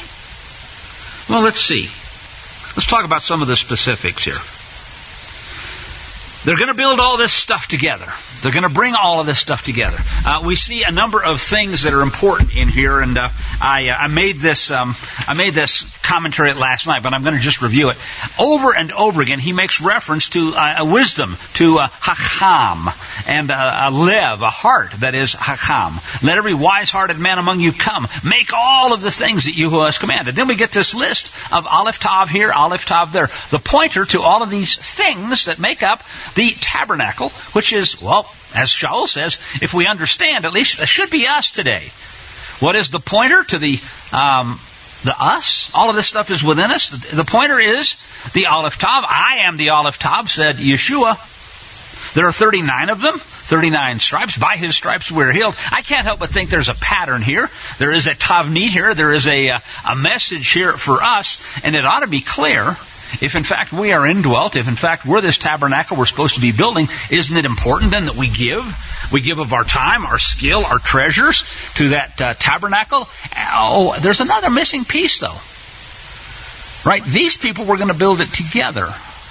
Well, let's see. Let's talk about some of the specifics here. They're going to build all this stuff together. They're going to bring all of this stuff together. Uh, we see a number of things that are important in here, and uh, I, uh, I made this um, I made this commentary last night, but I'm going to just review it. Over and over again, he makes reference to uh, a wisdom, to uh, Hacham, and uh, a lev, a heart that is Hacham. Let every wise-hearted man among you come. Make all of the things that you has commanded. Then we get this list of Aleph Tav here, Aleph Tav there. The pointer to all of these things that make up the tabernacle, which is, well, as Shaul says, if we understand, at least it should be us today. What is the pointer to the um, the us? All of this stuff is within us. The, the pointer is the Aleph Tav. I am the Aleph Tav, said Yeshua. There are thirty-nine of them, thirty-nine stripes. By his stripes we're healed. I can't help but think there's a pattern here. There is a tavnit here. There is a, a message here for us, and it ought to be clear. If in fact we are indwelt, if in fact we're this tabernacle we're supposed to be building, isn't it important then that we give? We give of our time, our skill, our treasures to that uh, tabernacle. Oh, there's another missing piece though. Right? These people were going to build it together.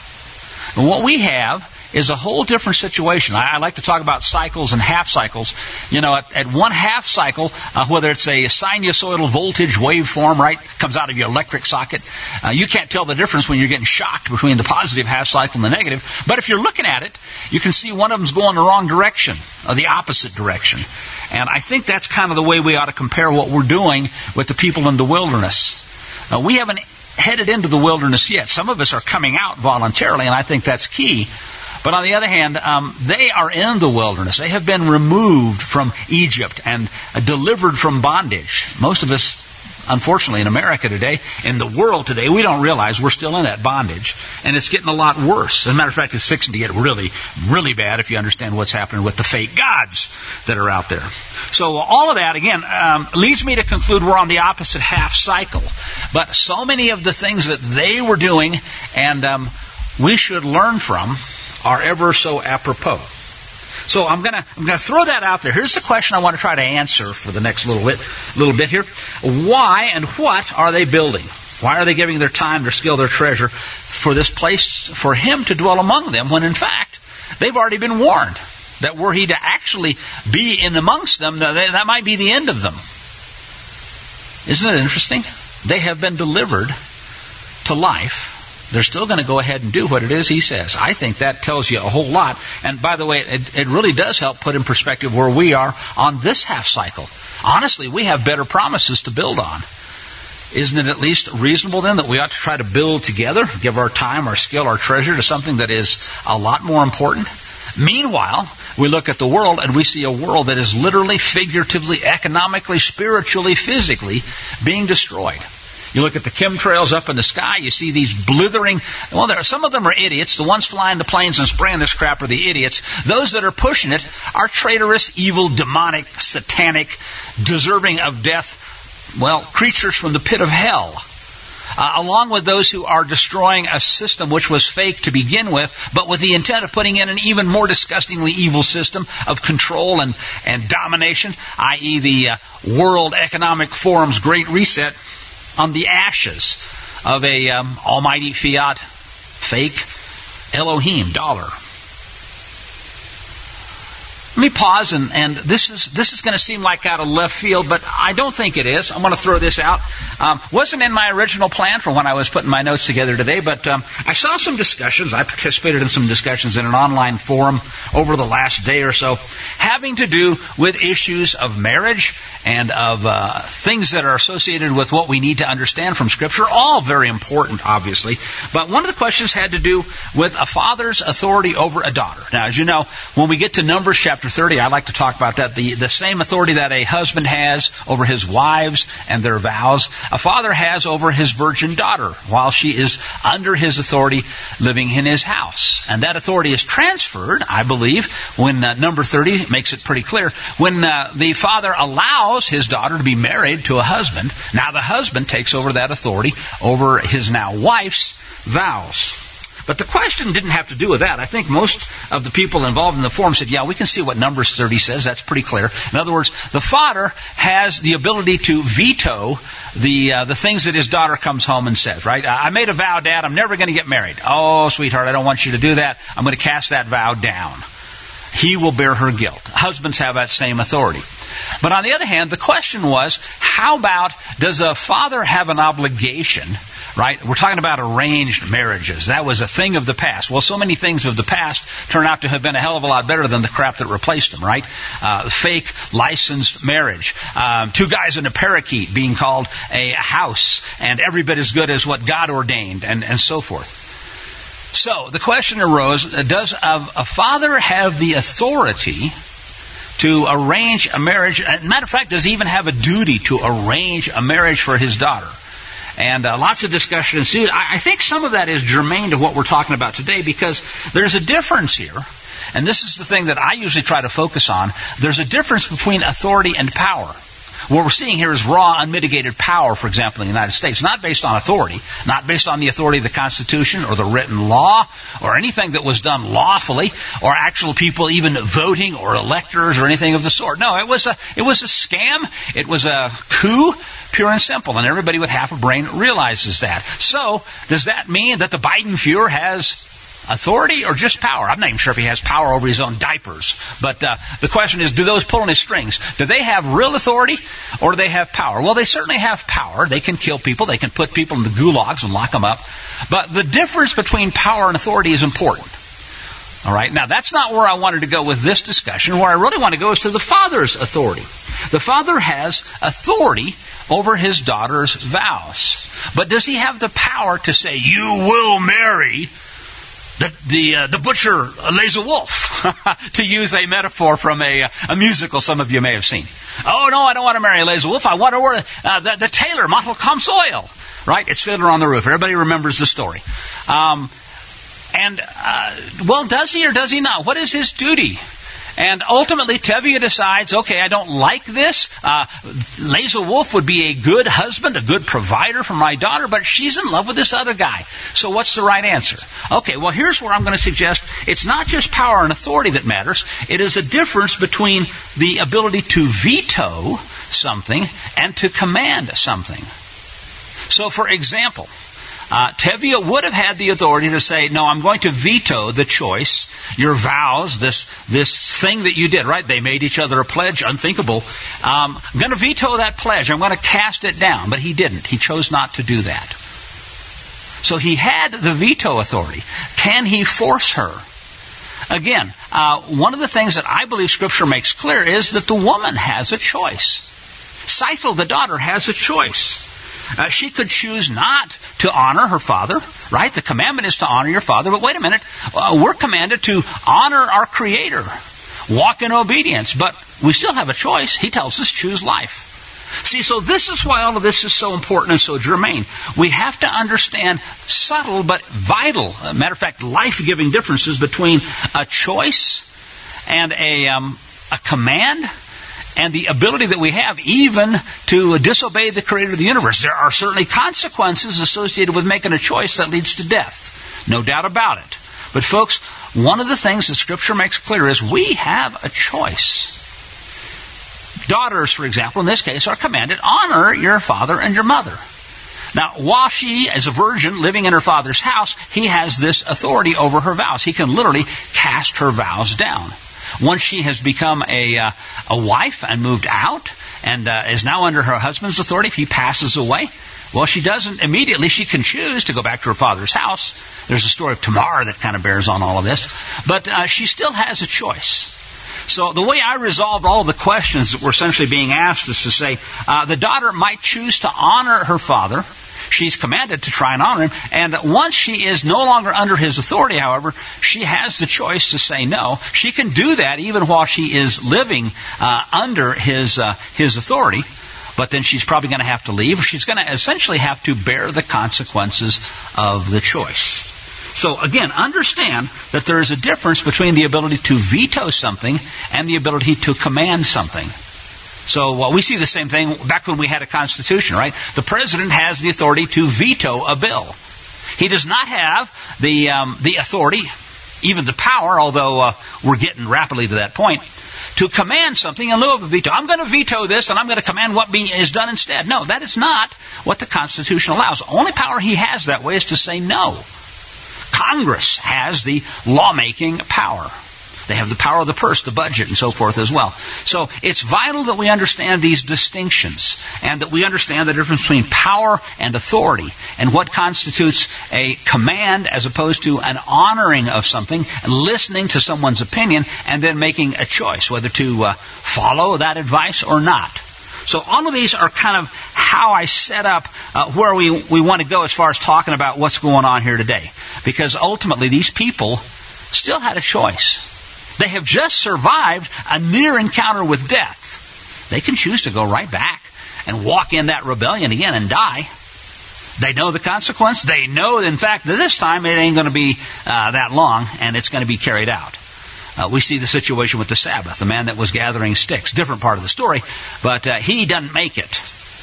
And what we have is a whole different situation. I, I like to talk about cycles and half cycles. You know, at, at one half cycle, uh, whether it's a sinusoidal voltage waveform, right, comes out of your electric socket, uh, you can't tell the difference when you're getting shocked between the positive half cycle and the negative. But if you're looking at it, you can see one of them's going the wrong direction, or the opposite direction. And I think that's kind of the way we ought to compare what we're doing with the people in the wilderness. Uh, we haven't headed into the wilderness yet. Some of us are coming out voluntarily, and I think that's key. But on the other hand, um, they are in the wilderness. They have been removed from Egypt and uh, delivered from bondage. Most of us unfortunately, in America today, in the world today, we don't realize we're still in that bondage. And it's getting a lot worse. As a matter of fact, it's fixing to get really, really bad if you understand what's happening with the fake gods that are out there. So all of that, again, um, leads me to conclude we're on the opposite half cycle. But so many of the things that they were doing and um, we should learn from are ever so apropos. So I'm gonna I'm gonna throw that out there. Here's the question I want to try to answer for the next little bit little bit here. Why and what are they building? Why are they giving their time, their skill, their treasure for this place for him to dwell among them when in fact they've already been warned that were he to actually be in amongst them, that might be the end of them. Isn't it interesting? They have been delivered to life. They're still going to go ahead and do what it is he says. I think that tells you a whole lot. And by the way, it, it really does help put in perspective where we are on this half cycle. Honestly, we have better promises to build on. Isn't it at least reasonable then that we ought to try to build together, give our time, our skill, our treasure to something that is a lot more important? Meanwhile, we look at the world and we see a world that is literally, figuratively, economically, spiritually, physically being destroyed. You look at the chemtrails up in the sky, you see these blithering, well, there are, some of them are idiots. The ones flying the planes and spraying this crap are the idiots. Those that are pushing it are traitorous, evil, demonic, satanic, deserving of death, well, creatures from the pit of hell. Uh, along with those who are destroying a system which was fake to begin with, but with the intent of putting in an even more disgustingly evil system of control and, and domination, that is the uh, World Economic Forum's Great Reset, on the ashes of a um, almighty fiat, fake Elohim dollar. Let me pause, and, and this is this is going to seem like out of left field, but I don't think it is. I'm going to throw this out. Um, wasn't in my original plan for when I was putting my notes together today, but um, I saw some discussions. I participated in some discussions in an online forum over the last day or so, having to do with issues of marriage and of uh, things that are associated with what we need to understand from Scripture. All very important, obviously. But one of the questions had to do with a father's authority over a daughter. Now, as you know, when we get to Numbers chapter thirty, I like to talk about that. The, the same authority that a husband has over his wives and their vows, a father has over his virgin daughter while she is under his authority living in his house. And that authority is transferred, I believe, when uh, number thirty makes it pretty clear, when uh, the father allows his daughter to be married to a husband. Now the husband takes over that authority over his now wife's vows. But the question didn't have to do with that. I think most of the people involved in the forum said, yeah, we can see what Numbers thirty says. That's pretty clear. In other words, the father has the ability to veto the uh, the things that his daughter comes home and says, right? I made a vow, Dad, I'm never going to get married. Oh, sweetheart, I don't want you to do that. I'm going to cast that vow down. He will bear her guilt. Husbands have that same authority. But on the other hand, the question was, how about, does a father have an obligation, right? We're talking about arranged marriages. That was a thing of the past. Well, so many things of the past turn out to have been a hell of a lot better than the crap that replaced them, right? Uh, fake licensed marriage. Um, two guys in a parakeet being called a house, and every bit as good as what God ordained, and, and so forth. So the question arose, does a, a father have the authority to arrange a marriage? As a matter of fact, does he even have a duty to arrange a marriage for his daughter? And uh, lots of discussion ensued. I, I think some of that is germane to what we're talking about today, because there's a difference here. And this is the thing that I usually try to focus on. There's a difference between authority and power. What we're seeing here is raw, unmitigated power, for example, in the United States, not based on authority, not based on the authority of the Constitution or the written law or anything that was done lawfully or actual people even voting or electors or anything of the sort. No, it was a, it was a scam. It was a coup, pure and simple, and everybody with half a brain realizes that. So, does that mean that the Biden Fuhrer has authority or just power? I'm not even sure if he has power over his own diapers. But uh, the question is, do those pull on his strings? Do they have real authority or do they have power? Well, they certainly have power. They can kill people. They can put people in the gulags and lock them up. But the difference between power and authority is important. All right. Now, that's not where I wanted to go with this discussion. Where I really want to go is to the father's authority. The father has authority over his daughter's vows. But does he have the power to say, you will marry The the, uh, the butcher lays a wolf, to use a metaphor from a, a musical some of you may have seen. Oh, no, I don't want to marry lays a wolf. I want to wear uh, the, the tailor, Mottle Comps Oil. Right? It's Fiddler on the Roof. Everybody remembers the story. Um, and, uh, well, does he or does he not? What is his duty? And ultimately, Tevye decides, okay, I don't like this. Uh, lays a wolf would be a good husband, a good provider for my daughter, but she's in love with this other guy. So what's the right answer? Okay, well, here's where I'm going to suggest it's not just power and authority that matters. It is a difference between the ability to veto something and to command something. So, for example, Uh, Tevye would have had the authority to say, no, I'm going to veto the choice, your vows, this this thing that you did, right? They made each other a pledge, unthinkable. Um, I'm going to veto that pledge. I'm going to cast it down. But he didn't. He chose not to do that. So he had the veto authority. Can he force her? Again, uh, one of the things that I believe Scripture makes clear is that the woman has a choice. Seiphel, the daughter, has a choice. Uh, she could choose not to honor her father, right? The commandment is to honor your father. But wait a minute. Uh, we're commanded to honor our Creator, walk in obedience. But we still have a choice. He tells us choose life. See, so this is why all of this is so important and so germane. We have to understand subtle but vital, uh, matter of fact, life-giving differences between a choice and a, um, a command, and the ability that we have even to disobey the Creator of the universe. There are certainly consequences associated with making a choice that leads to death. No doubt about it. But folks, one of the things that Scripture makes clear is we have a choice. Daughters, for example, in this case, are commanded, honor your father and your mother. Now, while she, as a virgin, living in her father's house, he has this authority over her vows. He can literally cast her vows down. Once she has become a uh, a wife and moved out and uh, is now under her husband's authority, if he passes away, well, she doesn't immediately. She can choose to go back to her father's house. There's a story of Tamar that kind of bears on all of this. But uh, she still has a choice. So the way I resolved all of the questions that were essentially being asked is to say, uh, the daughter might choose to honor her father. She's commanded to try and honor him. And once she is no longer under his authority, however, she has the choice to say no. She can do that even while she is living uh, under his uh, his authority. But then she's probably going to have to leave. She's going to essentially have to bear the consequences of the choice. So again, understand that there is a difference between the ability to veto something and the ability to command something. So well, we see the same thing back when we had a constitution, right? The president has the authority to veto a bill. He does not have the um, the authority, even the power, although uh, we're getting rapidly to that point, to command something in lieu of a veto. I'm going to veto this and I'm going to command what be, is done instead. No, that is not what the Constitution allows. The only power he has that way is to say no. Congress has the lawmaking power. They have the power of the purse, the budget, and so forth as well. So it's vital that we understand these distinctions and that we understand the difference between power and authority and what constitutes a command as opposed to an honoring of something, listening to someone's opinion, and then making a choice whether to uh, follow that advice or not. So all of these are kind of how I set up uh, where we, we want to go as far as talking about what's going on here today. Because ultimately these people still had a choice. They have just survived a near encounter with death. They can choose to go right back and walk in that rebellion again and die. They know the consequence. They know, in fact, that this time it ain't going to be uh, that long and it's going to be carried out. Uh, we see the situation with the Sabbath, the man that was gathering sticks. Different part of the story, but uh, he doesn't make it.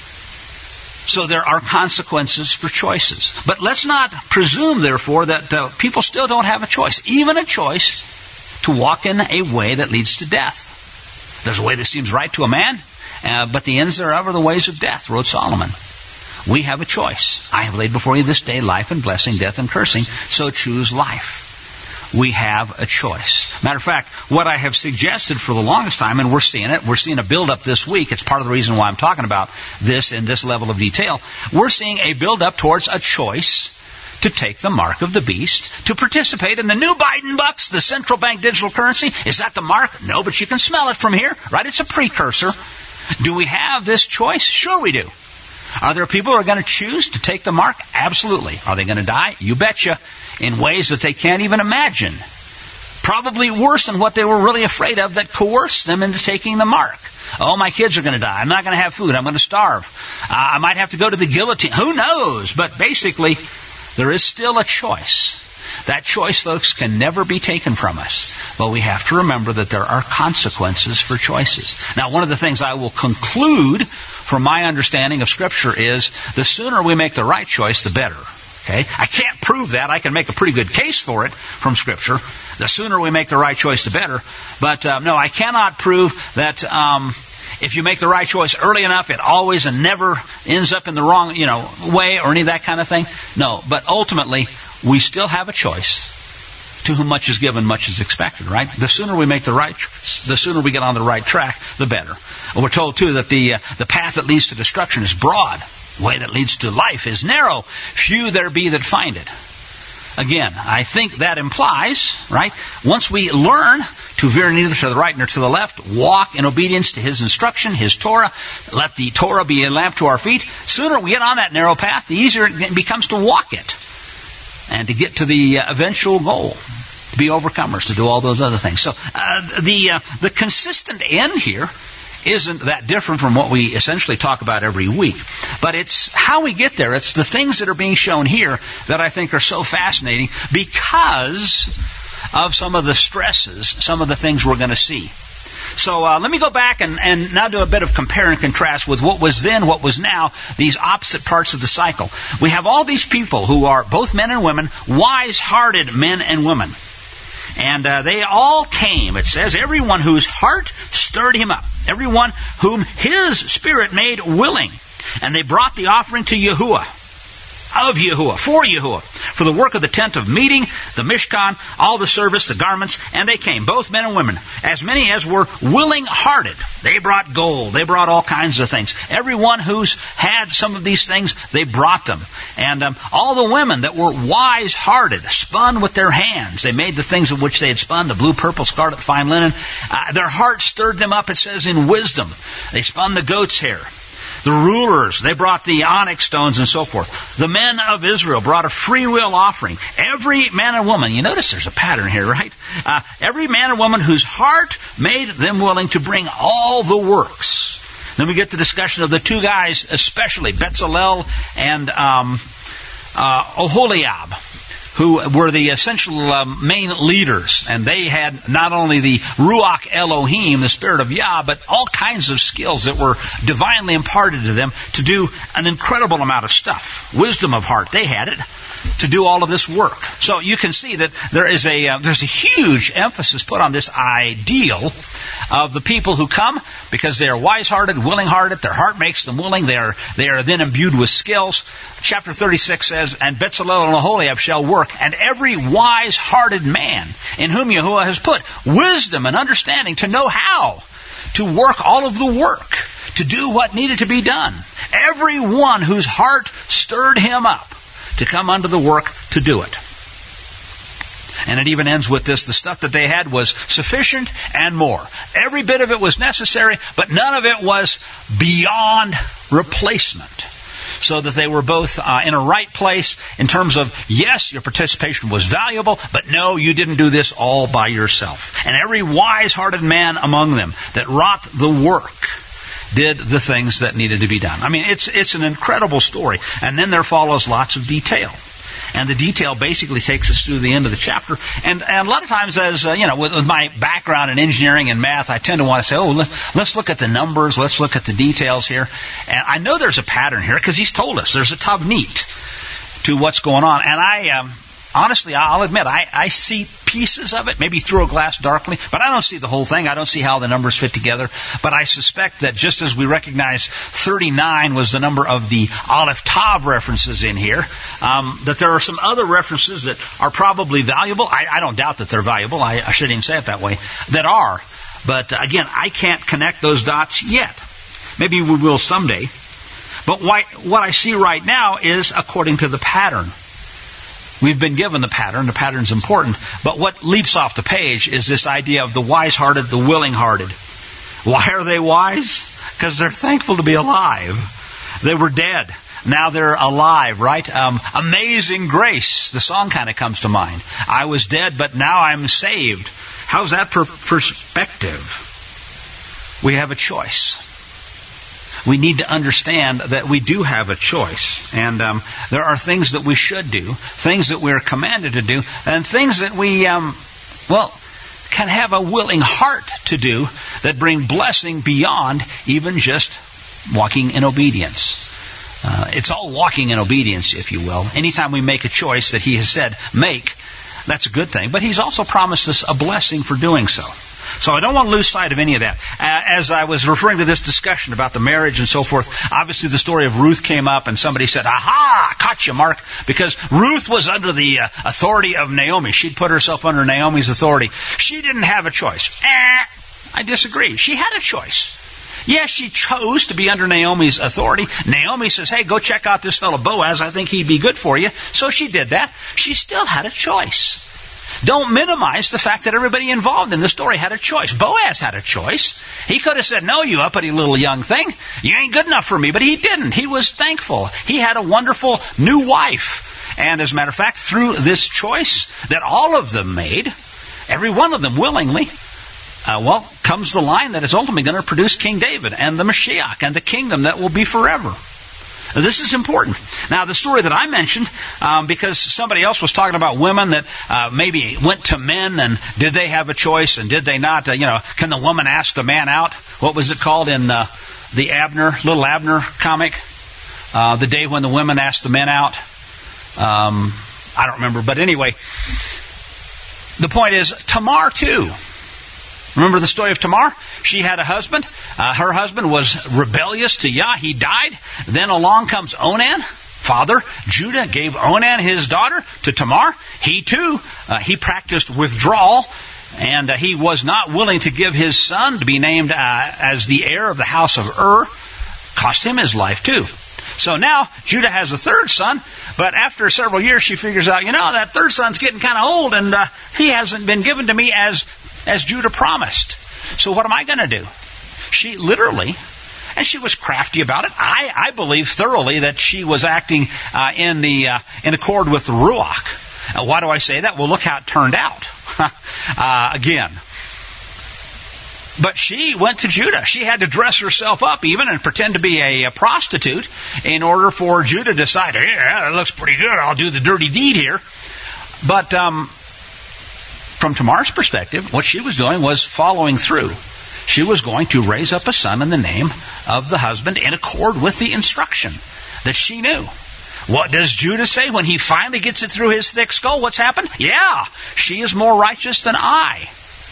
So there are consequences for choices. But let's not presume, therefore, that uh, people still don't have a choice. Even a choice to walk in a way that leads to death. There's a way that seems right to a man, uh, but the ends thereof are the ways of death, wrote Solomon. We have a choice. I have laid before you this day life and blessing, death and cursing, so choose life. We have a choice. Matter of fact, what I have suggested for the longest time, and we're seeing it, we're seeing a build-up this week. It's part of the reason why I'm talking about this in this level of detail. We're seeing a build-up towards a choice to take the mark of the beast, to participate in the new Biden bucks, the central bank digital currency. Is that the mark? No, but you can smell it from here, right? It's a precursor. Do we have this choice? Sure we do. Are there people who are going to choose to take the mark? Absolutely. Are they going to die? You betcha. In ways that they can't even imagine. Probably worse than what they were really afraid of that coerced them into taking the mark. Oh, my kids are going to die. I'm not going to have food. I'm going to starve. Uh, I might have to go to the guillotine. Who knows? But basically, there is still a choice. That choice, folks, can never be taken from us. But we have to remember that there are consequences for choices. Now, one of the things I will conclude from my understanding of Scripture is the sooner we make the right choice, the better. Okay? I can't prove that. I can make a pretty good case for it from Scripture. The sooner we make the right choice, the better. But um, no, I cannot prove that um, if you make the right choice early enough, it always and never ends up in the wrong, you know, way or any of that kind of thing. No, but ultimately, we still have a choice. To whom much is given, much is expected, right? The sooner we make the right choice, the sooner we get on the right track, the better. Well, we're told, too, that the uh, the path that leads to destruction is broad. The way that leads to life is narrow. Few there be that find it. Again, I think that implies, right, once we learn to veer neither to the right nor to the left, walk in obedience to His instruction, His Torah, let the Torah be a lamp to our feet, sooner we get on that narrow path, the easier it becomes to walk it and to get to the uh, eventual goal, to be overcomers, to do all those other things. So uh, the uh, the consistent end here isn't that different from what we essentially talk about every week. But it's how we get there. It's the things that are being shown here that I think are so fascinating because of some of the stresses, some of the things we're going to see. So uh, let me go back and, and now do a bit of compare and contrast with what was then, what was now, these opposite parts of the cycle. We have all these people who are both men and women, wise-hearted men and women. And uh, they all came, it says, everyone whose heart stirred him up, everyone whom his spirit made willing. And they brought the offering to Yahuwah, of Yahuwah, for Yahuwah, for the work of the tent of meeting, the Mishkan, all the service, the garments, and they came, both men and women, as many as were willing-hearted. They brought gold, they brought all kinds of things. Everyone who's had some of these things, they brought them. And um, all the women that were wise-hearted, spun with their hands. They made the things of which they had spun, the blue, purple, scarlet, fine linen. Uh, their heart stirred them up, it says, in wisdom. They spun the goat's hair. The rulers, they brought the onyx stones and so forth. The men of Israel brought a free will offering. Every man and woman, you notice there's a pattern here, right? Uh, every man and woman whose heart made them willing to bring all the works. Then we get the discussion of the two guys, especially Bezalel and um, uh, Oholiab, who were the essential um, main leaders. And they had not only the Ruach Elohim, the Spirit of Yah, but all kinds of skills that were divinely imparted to them to do an incredible amount of stuff. Wisdom of heart, they had it, to do all of this work. So you can see that there is a uh, there's a huge emphasis put on this ideal of the people who come because they are wise-hearted, willing-hearted. Their heart makes them willing. They are they are then imbued with skills. Chapter thirty-six says, "And Bezalel and Oholiab shall work, and every wise-hearted man in whom Yahuwah has put wisdom and understanding to know how to work all of the work, to do what needed to be done. Every one whose heart stirred him up to come unto the work to do it." And it even ends with this: the stuff that they had was sufficient and more. Every bit of it was necessary, but none of it was beyond replacement. So that they were both uh, in a right place in terms of, yes, your participation was valuable, but no, you didn't do this all by yourself. And every wise-hearted man among them that wrought the work did the things that needed to be done. I mean, it's it's an incredible story. And then there follows lots of detail. And the detail basically takes us through the end of the chapter. And, and a lot of times, as uh, you know, with, with my background in engineering and math, I tend to want to say, oh, let's, let's look at the numbers, let's look at the details here. And I know there's a pattern here because he's told us there's a tavnit to what's going on. And I, um, honestly, I'll admit, I, I see pieces of it, maybe through a glass darkly, but I don't see the whole thing. I don't see how the numbers fit together. But I suspect that just as we recognize thirty-nine was the number of the Aleph Tav references in here, um, that there are some other references that are probably valuable. I, I don't doubt that they're valuable. I, I shouldn't even say it that way. That are. But uh, again, I can't connect those dots yet. Maybe we will someday. But why, what I see right now is according to the pattern. We've been given the pattern. The pattern's important. But what leaps off the page is this idea of the wise-hearted, the willing-hearted. Why are they wise? Because they're thankful to be alive. They were dead. Now they're alive, right? Um, Amazing Grace. The song kind of comes to mind. I was dead, but now I'm saved. How's that per- perspective? We have a choice. We need to understand that we do have a choice. And um, there are things that we should do, things that we're commanded to do, and things that we, um, well, can have a willing heart to do that bring blessing beyond even just walking in obedience. Uh, it's all walking in obedience, if you will. Anytime we make a choice that He has said, make, that's a good thing. But He's also promised us a blessing for doing so. So I don't want to lose sight of any of that. Uh, as I was referring to this discussion about the marriage and so forth, obviously the story of Ruth came up and somebody said, aha, caught you, Mark, because Ruth was under the uh, authority of Naomi. She'd put herself under Naomi's authority. She didn't have a choice. Eh, I disagree. She had a choice. Yes, she chose to be under Naomi's authority. Naomi says, hey, go check out this fellow Boaz. I think he'd be good for you. So she did that. She still had a choice. Don't minimize the fact that everybody involved in the story had a choice. Boaz had a choice. He could have said, no, you uppity little young thing. You ain't good enough for me. But he didn't. He was thankful. He had a wonderful new wife. And as a matter of fact, through this choice that all of them made, every one of them willingly, uh, well, comes the line that is ultimately going to produce King David and the Mashiach and the kingdom that will be forever. This is important. Now, the story that I mentioned, um, because somebody else was talking about women that uh, maybe went to men, and did they have a choice, and did they not? Uh, you know, can the woman ask the man out? What was it called in uh, the Abner, Little Abner comic? Uh, the day when the women asked the men out. Um, I don't remember, but anyway, the point is, Tamar too. Remember the story of Tamar? She had a husband. Uh, her husband was rebellious to Yah. He died. Then along comes Onan. Father Judah gave Onan his daughter to Tamar. He too, uh, he practiced withdrawal. And uh, he was not willing to give his son to be named uh, as the heir of the house of Ur. Cost him his life too. So now Judah has a third son, but after several years she figures out, you know, that third son's getting kind of old, and uh, he hasn't been given to me as as Judah promised. So what am I going to do? She literally, and she was crafty about it. I, I believe thoroughly that she was acting uh, in the uh, in accord with the Ruach. Uh, why do I say that? Well, look how it turned out. uh, again. But she went to Judah. She had to dress herself up even and pretend to be a, a prostitute in order for Judah to decide, yeah, that looks pretty good. I'll do the dirty deed here. But um, from Tamar's perspective, what she was doing was following through. She was going to raise up a son in the name of the husband in accord with the instruction that she knew. What does Judah say when he finally gets it through his thick skull? What's happened? Yeah, she is more righteous than I.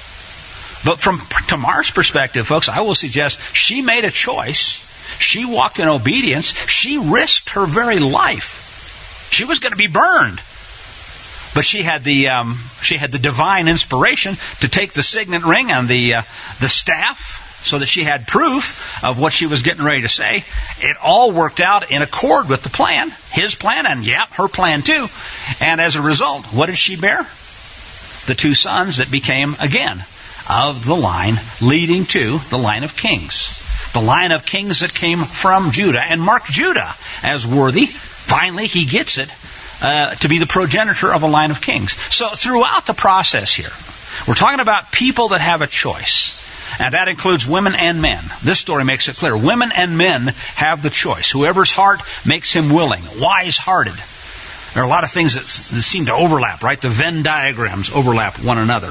But from Tamar's perspective, folks, I will suggest she made a choice. She walked in obedience. She risked her very life. She was going to be burned. But she had the um, she had the divine inspiration to take the signet ring and the uh, the staff, so that she had proof of what she was getting ready to say. It all worked out in accord with the plan, his plan, and yeah, her plan too. And as a result, what did she bear? The two sons that became again of the line leading to the line of kings. The line of kings that came from Judah and marked Judah as worthy. Finally, he gets it uh, to be the progenitor of a line of kings. So throughout the process here, we're talking about people that have a choice. And that includes women and men. This story makes it clear. Women and men have the choice. Whoever's heart makes him willing, wise-hearted. There are a lot of things that, that seem to overlap, right? The Venn diagrams overlap one another.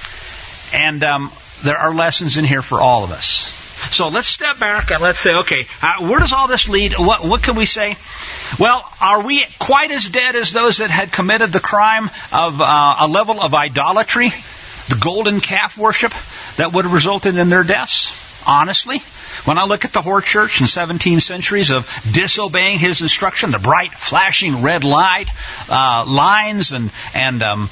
And um, there are lessons in here for all of us. So let's step back and let's say, okay, uh, where does all this lead? What, what can we say? Well, are we quite as dead as those that had committed the crime of uh, a level of idolatry, the golden calf worship that would have resulted in their deaths? Honestly, when I look at the whore church in seventeen centuries of disobeying his instruction, the bright, flashing red light, uh, lines and, and um,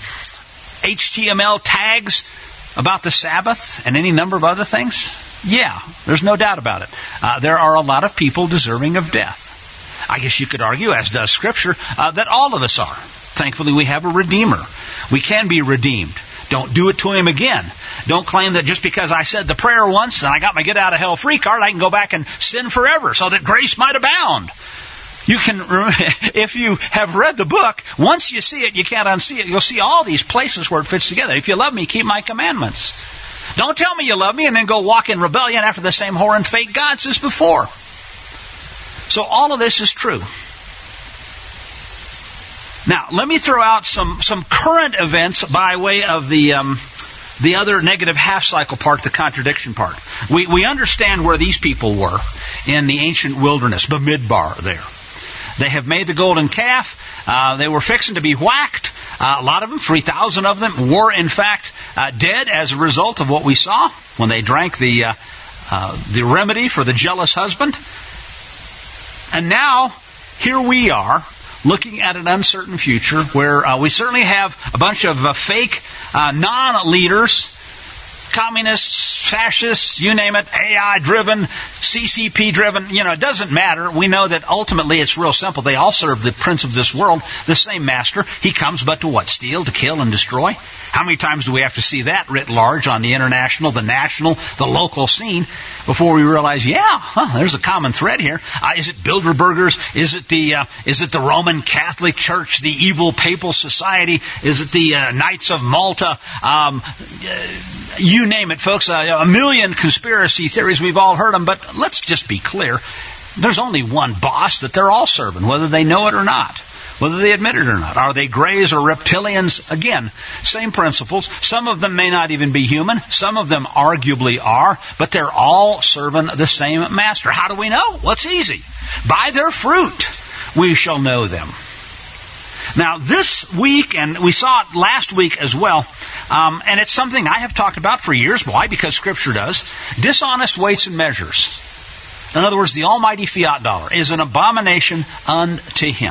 H T M L tags about the Sabbath and any number of other things? Yeah, there's no doubt about it. Uh, there are a lot of people deserving of death. I guess you could argue, as does Scripture, uh, that all of us are. Thankfully, we have a Redeemer. We can be redeemed. Don't do it to him again. Don't claim that just because I said the prayer once and I got my get out of hell free card, I can go back and sin forever so that grace might abound. You can, if you have read the book, once you see it, you can't unsee it. You'll see all these places where it fits together. If you love me, keep my commandments. Don't tell me you love me and then go walk in rebellion after the same whore and fake gods as before. So all of this is true. Now, let me throw out some, some current events by way of the um, the other negative half-cycle part, the contradiction part. We, we understand where these people were in the ancient wilderness, Bamidbar there. They have made the golden calf. Uh, they were fixing to be whacked. Uh, a lot of them, three thousand of them, were in fact uh, dead as a result of what we saw when they drank the uh, uh, the remedy for the jealous husband. And now, here we are, looking at an uncertain future where uh, we certainly have a bunch of uh, fake uh, non-leaders, communists, fascists, you name it, A I-driven, C C P-driven, you know, it doesn't matter. We know that ultimately it's real simple. They all serve the prince of this world, the same master. He comes but to what? Steal, to kill, and destroy? How many times do we have to see that writ large on the international, the national, the local scene before we realize, yeah, huh, there's a common thread here. Uh, is it Bilderbergers? Is it the uh, is it the Roman Catholic Church, the evil papal society? Is it the uh, Knights of Malta? Um, uh, you name it, folks. Uh, a million conspiracy theories, we've all heard them, but let's just be clear. There's only one boss that they're all serving, whether they know it or not. Whether they admit it or not. Are they greys or reptilians? Again, same principles. Some of them may not even be human. Some of them arguably are. But they're all serving the same master. How do we know? Well, it's easy. By their fruit we shall know them. Now, this week, and we saw it last week as well, um, and it's something I have talked about for years. Why? Because Scripture does. Dishonest weights and measures. In other words, the almighty fiat dollar is an abomination unto him.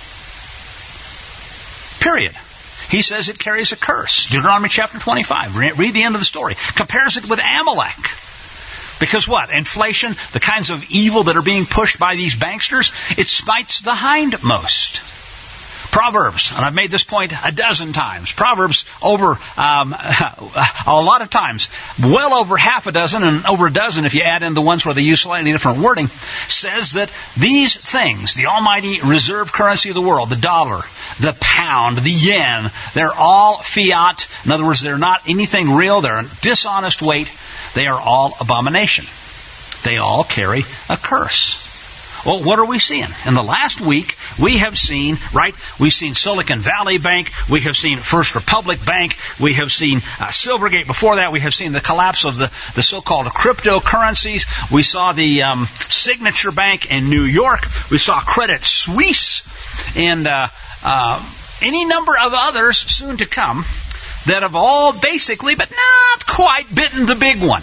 Period. He says it carries a curse. Deuteronomy chapter twenty-five. Read the end of the story. Compares it with Amalek. Because what? Inflation, the kinds of evil that are being pushed by these banksters, it smites the hindmost. Proverbs, and I've made this point a dozen times. Proverbs over um, a lot of times, well over half a dozen and over a dozen if you add in the ones where they use slightly different wording, says that these things, the almighty reserve currency of the world, the dollar, the pound, the yen, they're all fiat. In other words, they're not anything real. They're a dishonest weight. They are all abomination. They all carry a curse. Well, what are we seeing? In the last week, we have seen, right, we've seen Silicon Valley Bank, we have seen First Republic Bank, we have seen uh, Silvergate. Before that, we have seen the collapse of the, the so-called cryptocurrencies. We saw the um, Signature Bank in New York. We saw Credit Suisse and uh, uh, any number of others soon to come that have all basically, but not quite, bitten the big one.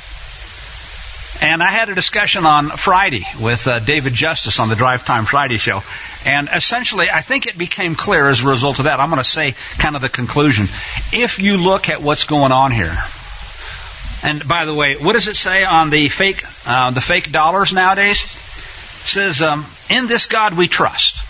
And I had a discussion on Friday with uh, David Justice on the Drive Time Friday show. And essentially, I think it became clear as a result of that. I'm going to say kind of the conclusion. If you look at what's going on here, and by the way, what does it say on the fake uh, the fake dollars nowadays? It says, um, in this God we trust.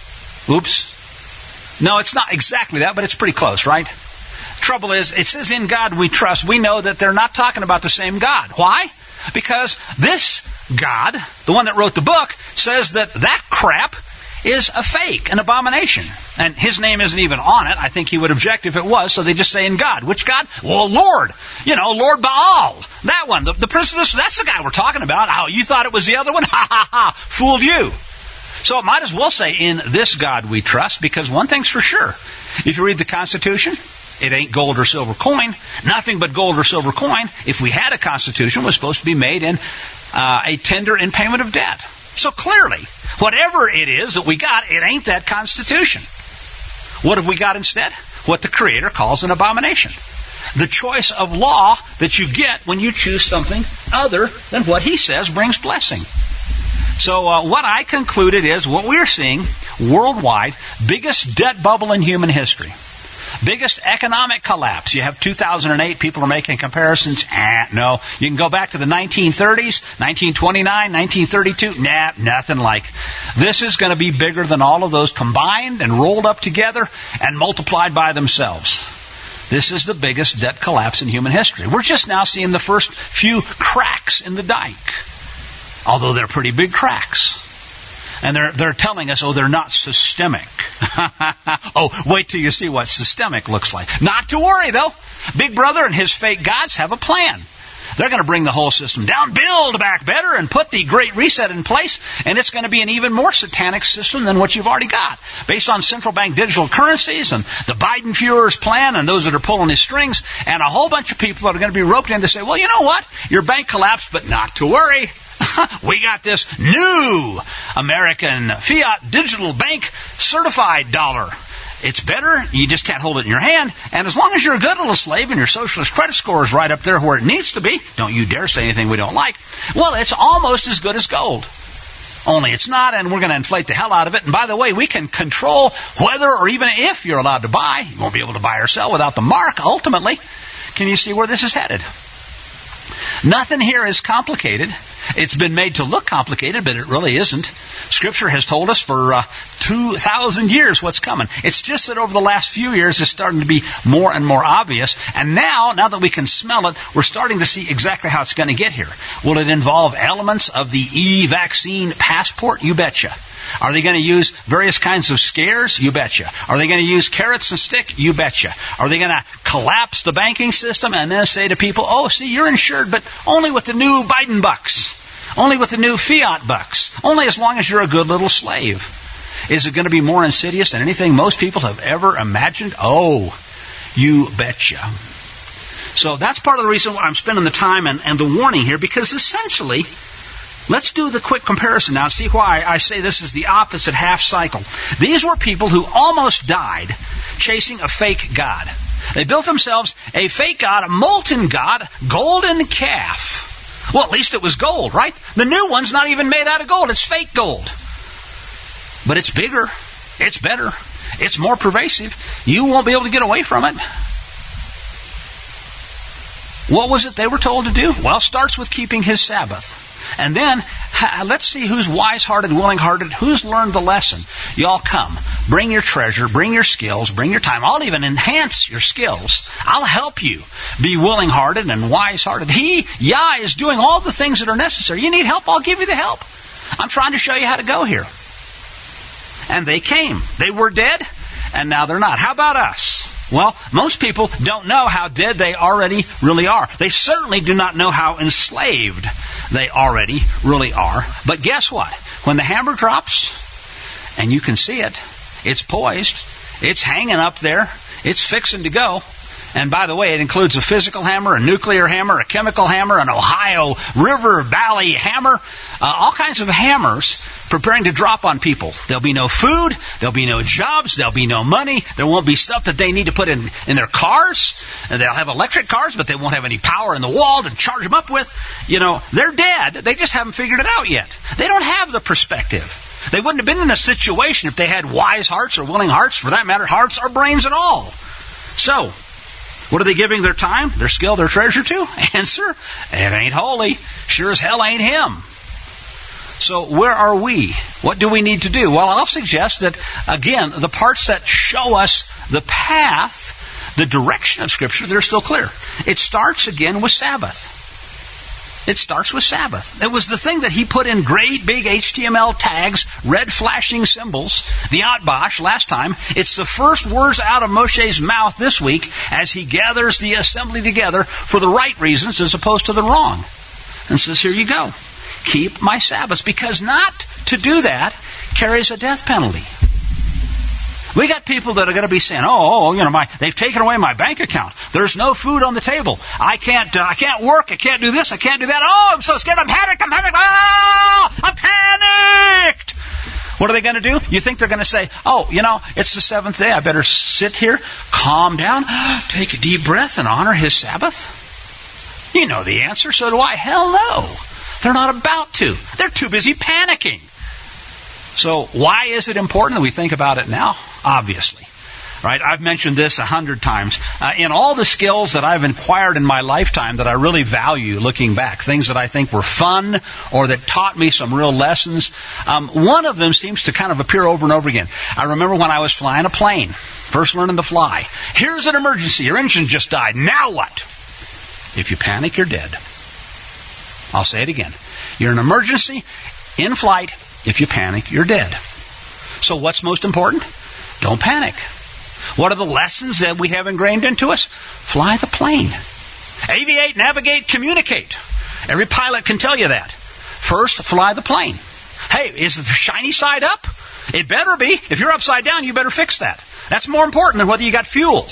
Oops. No, it's not exactly that, but it's pretty close, right? Trouble is, it says in God we trust. We know that they're not talking about the same God. Why? Because this God, the one that wrote the book, says that that crap is a fake, an abomination. And his name isn't even on it. I think he would object if it was, so they just say in God. Which God? Well, Lord. You know, Lord Baal. That one. The, the prince of this, that's the guy we're talking about. Oh, you thought it was the other one? Ha ha ha. Fooled you. So it might as well say in this God we trust, because one thing's for sure. If you read the Constitution, it ain't gold or silver coin. Nothing but gold or silver coin. If we had a Constitution, it was supposed to be made in uh, a tender in payment of debt. So clearly, whatever it is that we got, it ain't that Constitution. What have we got instead? What the Creator calls an abomination. The choice of law that you get when you choose something other than what He says brings blessing. So uh, what I concluded is what we're seeing worldwide, biggest debt bubble in human history. Biggest economic collapse. You have two thousand eight, people are making comparisons. Ah, no. You can go back to the nineteen thirties, nineteen twenty-nine, nineteen thirty-two. Nah, nothing like. This is going to be bigger than all of those combined and rolled up together and multiplied by themselves. This is the biggest debt collapse in human history. We're just now seeing the first few cracks in the dike, although they're pretty big cracks. And they're they're telling us, oh, they're not systemic. Oh, wait till you see what systemic looks like. Not to worry, though. Big Brother and his fake gods have a plan. They're going to bring the whole system down, build back better, and put the Great Reset in place, and it's going to be an even more satanic system than what you've already got, based on central bank digital currencies and the Biden Führer's plan and those that are pulling his strings, and a whole bunch of people that are going to be roped in to say, well, you know what? Your bank collapsed, but not to worry. We got this new American fiat digital bank certified dollar. It's better. You just can't hold it in your hand. And as long as you're a good little slave and your socialist credit score is right up there where it needs to be, don't you dare say anything we don't like, well, it's almost as good as gold. Only it's not, and we're going to inflate the hell out of it. And by the way, we can control whether or even if you're allowed to buy. You won't be able to buy or sell without the mark, ultimately. Can you see where this is headed? Nothing here is complicated. It's been made to look complicated, but it really isn't. Scripture has told us for uh, two thousand years what's coming. It's just that over the last few years it's starting to be more and more obvious. And now, now that we can smell it, we're starting to see exactly how it's going to get here. Will it involve elements of the e-vaccine passport? You betcha. Are they going to use various kinds of scares? You betcha. Are they going to use carrots and stick? You betcha. Are they going to collapse the banking system and then say to people, oh, see, you're insured, but only with the new Biden bucks. Only with the new fiat bucks. Only as long as you're a good little slave. Is it going to be more insidious than anything most people have ever imagined? Oh, you betcha. So that's part of the reason why I'm spending the time and, and the warning here, because essentially, let's do the quick comparison now and see why I say this is the opposite half cycle. These were people who almost died chasing a fake god. They built themselves a fake god, a molten god, golden calf. Well, at least it was gold, right? The new one's not even made out of gold. It's fake gold. But it's bigger. It's better. It's more pervasive. You won't be able to get away from it. What was it they were told to do? Well, it starts with keeping his Sabbath. And then, let's see who's wise-hearted, willing-hearted, who's learned the lesson. Y'all come. Bring your treasure, bring your skills, bring your time. I'll even enhance your skills. I'll help you be willing-hearted and wise-hearted. He, Yah, is doing all the things that are necessary. You need help? I'll give you the help. I'm trying to show you how to go here. And they came. They were dead, and now they're not. How about us? Well, most people don't know how dead they already really are. They certainly do not know how enslaved they already really are. But guess what? When the hammer drops, and you can see it, it's poised, it's hanging up there, it's fixing to go. And by the way, it includes a physical hammer, a nuclear hammer, a chemical hammer, an Ohio River Valley hammer, uh, all kinds of hammers preparing to drop on people. There'll be no food, there'll be no jobs, there'll be no money, there won't be stuff that they need to put in, in their cars. And they'll have electric cars, but they won't have any power in the wall to charge them up with. You know, they're dead. They just haven't figured it out yet. They don't have the perspective. They wouldn't have been in a situation if they had wise hearts or willing hearts, for that matter, hearts or brains at all. So, what are they giving their time, their skill, their treasure to? Answer, it ain't holy. Sure as hell ain't him. So where are we? What do we need to do? Well, I'll suggest that, again, the parts that show us the path, the direction of Scripture, they're still clear. It starts again with Sabbath. It starts with Sabbath. It was the thing that he put in great big H T M L tags, red flashing symbols, the Atbash last time. It's the first words out of Moshe's mouth this week as he gathers the assembly together for the right reasons as opposed to the wrong. And says, here you go. Keep my Sabbaths, because not to do that carries a death penalty. We got people that are going to be saying, "Oh, oh, you know, my they've taken away my bank account. There's no food on the table. I can't, uh, I can't work. I can't do this. I can't do that. Oh, I'm so scared. I'm panicked. I'm panicked. Oh, I'm panicked." What are they going to do? You think they're going to say, "Oh, you know, it's the seventh day. I better sit here, calm down, take a deep breath, and honor His Sabbath"? You know the answer. So do I. Hell no. They're not about to. They're too busy panicking. So why is it important that we think about it now? Obviously. Right? I've mentioned this a hundred times. Uh, in all the skills that I've acquired in my lifetime that I really value looking back, things that I think were fun or that taught me some real lessons, um, one of them seems to kind of appear over and over again. I remember when I was flying a plane, first learning to fly. Here's an emergency. Your engine just died. Now what? If you panic, you're dead. I'll say it again. You're an emergency in flight. If you panic, you're dead. So what's most important? Don't panic. What are the lessons that we have ingrained into us? Fly the plane. Aviate, navigate, communicate. Every pilot can tell you that. First, fly the plane. Hey, is the shiny side up? It better be. If you're upside down, you better fix that. That's more important than whether you got fuel.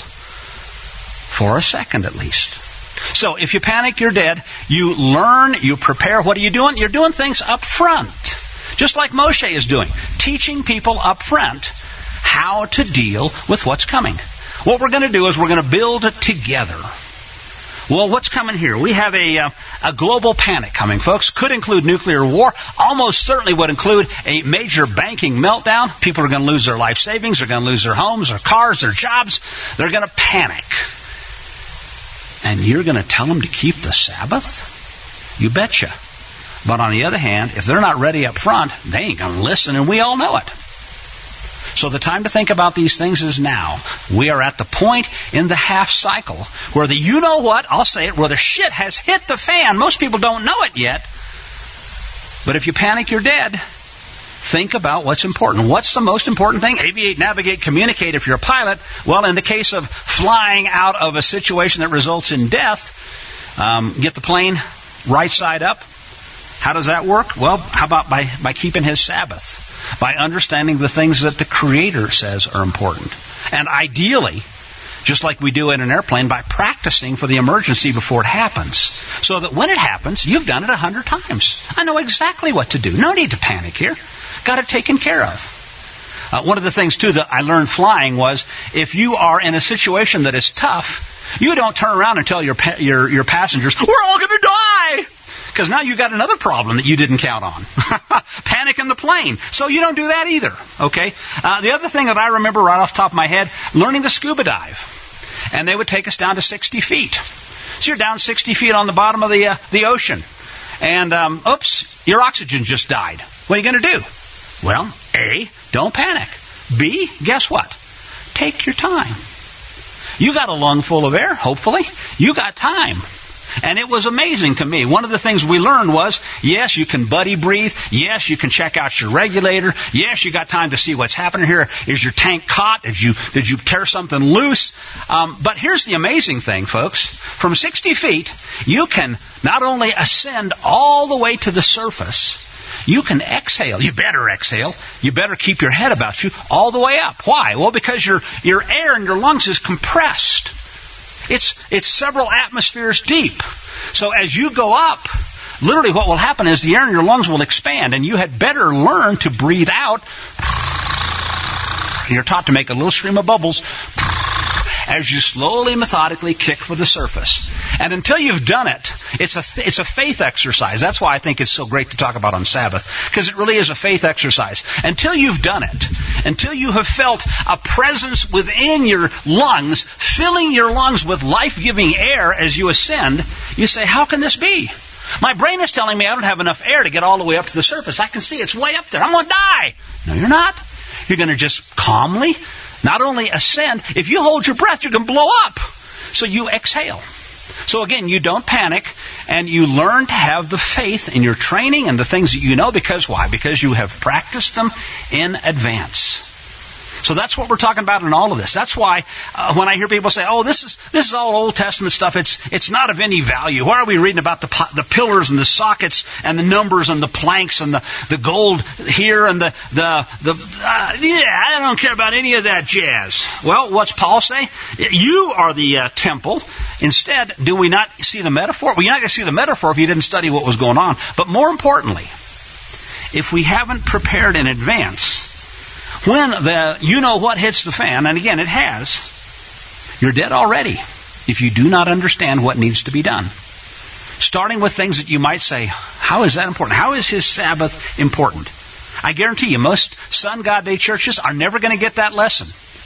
For a second at least. So if you panic, you're dead. You learn, you prepare. What are you doing? You're doing things up front. Just like Moshe is doing. Teaching people up front how to deal with what's coming. What we're going to do is we're going to build it together. Well, what's coming here? We have a, uh, a global panic coming, folks. Could include nuclear war. Almost certainly would include a major banking meltdown. People are going to lose their life savings. They're going to lose their homes, their cars, their jobs. They're going to panic. And you're going to tell them to keep the Sabbath? You betcha. But on the other hand, if they're not ready up front, they ain't going to listen, and we all know it. So the time to think about these things is now. We are at the point in the half cycle where the you know what, I'll say it, where the shit has hit the fan. Most people don't know it yet. But if you panic, you're dead. Think about what's important. What's the most important thing? Aviate, navigate, communicate if you're a pilot. Well, in the case of flying out of a situation that results in death, um, get the plane right side up. How does that work? Well, how about by, by keeping his Sabbath? By understanding the things that the Creator says are important. And ideally, just like we do in an airplane, by practicing for the emergency before it happens. So that when it happens, you've done it a hundred times. I know exactly what to do. No need to panic here. Got it taken care of. Uh, one of the things, too, that I learned flying was if you are in a situation that is tough, you don't turn around and tell your pa- your, your passengers, we're all going to die! Because now you've got another problem that you didn't count on. Panic in the plane. So you don't do that either. Okay? Uh, the other thing that I remember right off the top of my head, learning to scuba dive. And they would take us down to sixty feet. So you're down sixty feet on the bottom of the uh, the ocean. And, um, oops, your oxygen just died. What are you going to do? Well, A, don't panic. B, guess what? Take your time. You got a lung full of air, hopefully. You got time. And it was amazing to me. One of the things we learned was, yes, you can buddy breathe. Yes, you can check out your regulator. Yes, you got time to see what's happening here. Is your tank caught? Did you did you tear something loose? Um, but here's the amazing thing, folks. From sixty feet, you can not only ascend all the way to the surface, you can exhale. You better exhale. You better keep your head about you all the way up. Why? Well, because your your air in your lungs is compressed. It's it's several atmospheres deep. So as you go up, literally what will happen is the air in your lungs will expand, and you had better learn to breathe out. You're taught to make a little stream of bubbles as you slowly, methodically kick for the surface. And until you've done it, it's a it's a faith exercise. That's why I think it's so great to talk about on Sabbath, because it really is a faith exercise. Until you've done it, until you have felt a presence within your lungs, filling your lungs with life-giving air as you ascend, you say, how can this be? My brain is telling me I don't have enough air to get all the way up to the surface. I can see it's way up there. I'm going to die. No, you're not. You're going to just calmly, not only ascend, if you hold your breath, you're going to blow up. So you exhale. So again, you don't panic, and you learn to have the faith in your training and the things that you know. Because why? Because you have practiced them in advance. So that's what we're talking about in all of this. That's why uh, when I hear people say, "Oh, this is this is all Old Testament stuff. It's it's not of any value. Why are we reading about the the pillars and the sockets and the numbers and the planks and the, the gold here and the the the uh, yeah? I don't care about any of that jazz." Well, what's Paul say? You are the uh, temple. Instead, do we not see the metaphor? Well, you're not going to see the metaphor if you didn't study what was going on. But more importantly, if we haven't prepared in advance, when the you-know-what hits the fan, and again, it has, you're dead already if you do not understand what needs to be done. Starting with things that you might say, how is that important? How is his Sabbath important? I guarantee you, most Sun God Day churches are never going to get that lesson.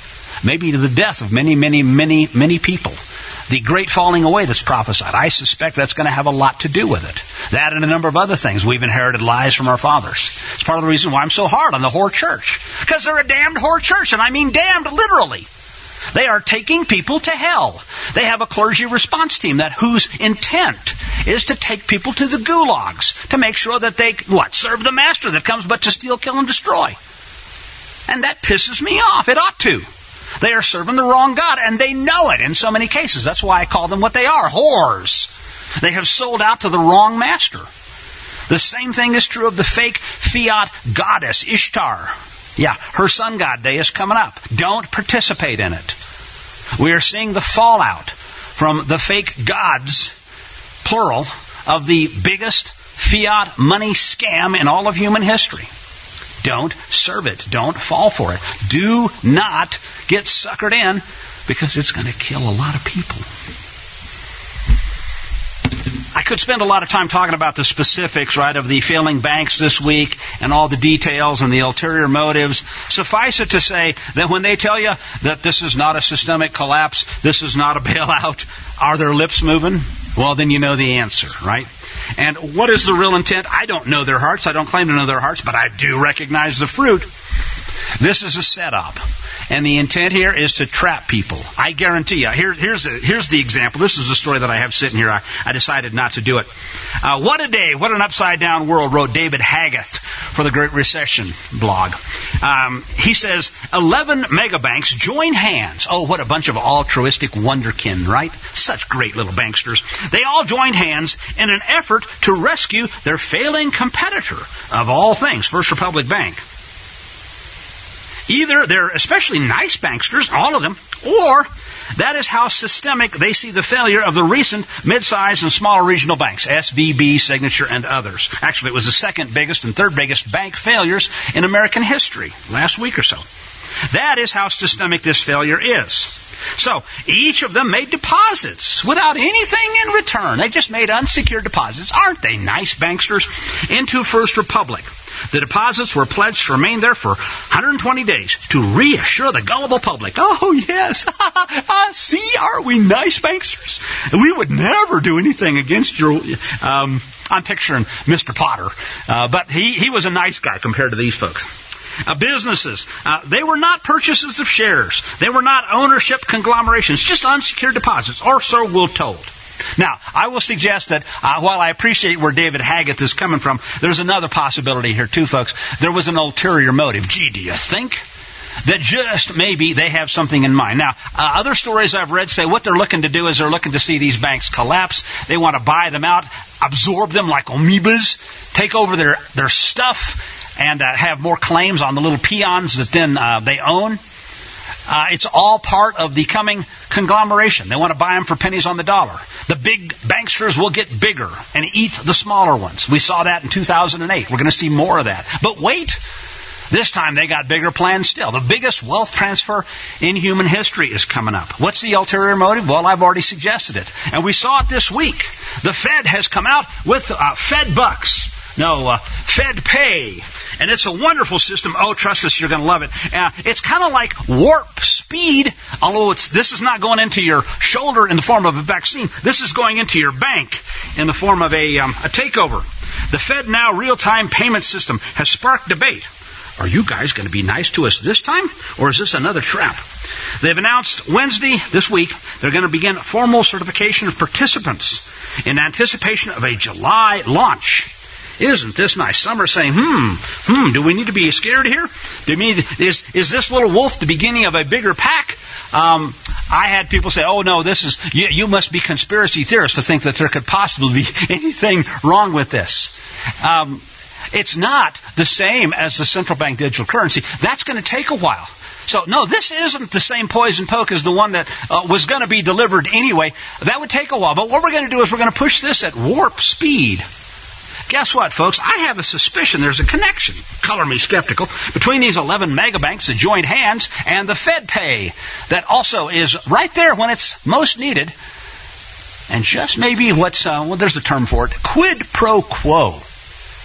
maybe to the death of many, many, many, many people. The great falling away that's prophesied, I suspect that's going to have a lot to do with it. That and a number of other things. We've inherited lies from our fathers. It's part of the reason why I'm so hard on the whore church. Because they're a damned whore church, and I mean damned literally. They are taking people to hell. They have a clergy response team that whose intent is to take people to the gulags to make sure that they, what, serve the master that comes but to steal, kill, and destroy. And that pisses me off. It ought to. They are serving the wrong God, and they know it in so many cases. That's why I call them what they are, whores. They have sold out to the wrong master. The same thing is true of the fake fiat goddess, Ishtar. Yeah, her sun god day is coming up. Don't participate in it. We are seeing the fallout from the fake gods, plural, of the biggest fiat money scam in all of human history. Don't serve it. Don't fall for it. Do not get suckered in, because it's going to kill a lot of people. I could spend a lot of time talking about the specifics, right, of the failing banks this week and all the details and the ulterior motives. Suffice it to say that when they tell you that this is not a systemic collapse, this is not a bailout, are their lips moving? Well, then you know the answer, right? And what is the real intent? I don't know their hearts. I don't claim to know their hearts, but I do recognize the fruit. This is a setup. And the intent here is to trap people. I guarantee you. Here, here's, a, here's the example. This is the story that I have sitting here. I, I decided not to do it. Uh, what a day. What an upside-down world, wrote David Hagath for the Great Recession blog. Um, he says, eleven megabanks join hands. Oh, what a bunch of altruistic wonderkin, right? Such great little banksters. They all joined hands in an effort to rescue their failing competitor, of all things, First Republic Bank. Either they're especially nice banksters, all of them, or that is how systemic they see the failure of the recent mid-sized and smaller regional banks, S V B, Signature, and others. Actually, it was the second biggest and third biggest bank failures in American history last week or so. That is how systemic this failure is. So, each of them made deposits without anything in return. They just made unsecured deposits. Aren't they nice banksters? Into First Republic. The deposits were pledged to remain there for one hundred twenty days to reassure the gullible public. Oh, yes. See, aren't we nice banksters? We would never do anything against your... Um, I'm picturing Mister Potter, uh, but he, he was a nice guy compared to these folks. Uh, businesses, uh, they were not purchases of shares. They were not ownership conglomerations, just unsecured deposits, or so we're told. Now, I will suggest that uh, while I appreciate where David Hagath is coming from, there's another possibility here too, folks. There was an ulterior motive. Gee, do you think that just maybe they have something in mind? Now, uh, other stories I've read say what they're looking to do is they're looking to see these banks collapse. They want to buy them out, absorb them like amoebas, take over their, their stuff, and uh, have more claims on the little peons that then uh, they own. Uh, it's all part of the coming conglomeration. They want to buy them for pennies on the dollar. The big banksters will get bigger and eat the smaller ones. We saw that in two thousand eight. We're going to see more of that. But wait, this time they got bigger plans still. The biggest wealth transfer in human history is coming up. What's the ulterior motive? Well, I've already suggested it. And we saw it this week. The Fed has come out with uh, Fed bucks. No, uh, Fed pay. And it's a wonderful system. Oh, trust us, you're going to love it. Uh, it's kind of like warp speed, although it's this is not going into your shoulder in the form of a vaccine. This is going into your bank in the form of a, um, a takeover. The Fed Now real-time payment system has sparked debate. Are you guys going to be nice to us this time, or is this another trap? They've announced Wednesday, this week, they're going to begin formal certification of participants in anticipation of a July launch. Isn't this nice? Some are saying, hmm, hmm, do we need to be scared here? Do we need, is, is this little wolf the beginning of a bigger pack? Um, I had people say, oh no, this is, you, you must be conspiracy theorists to think that there could possibly be anything wrong with this. Um, it's not the same as the central bank digital currency. That's going to take a while. So, no, this isn't the same poison poke as the one that uh, was going to be delivered anyway. That would take a while. But what we're going to do is we're going to push this at warp speed. Guess what, folks? I have a suspicion there's a connection, color me skeptical, between these eleven megabanks that joined hands and the Fed pay that also is right there when it's most needed. And just maybe what's, uh, well, there's the term for it, quid pro quo.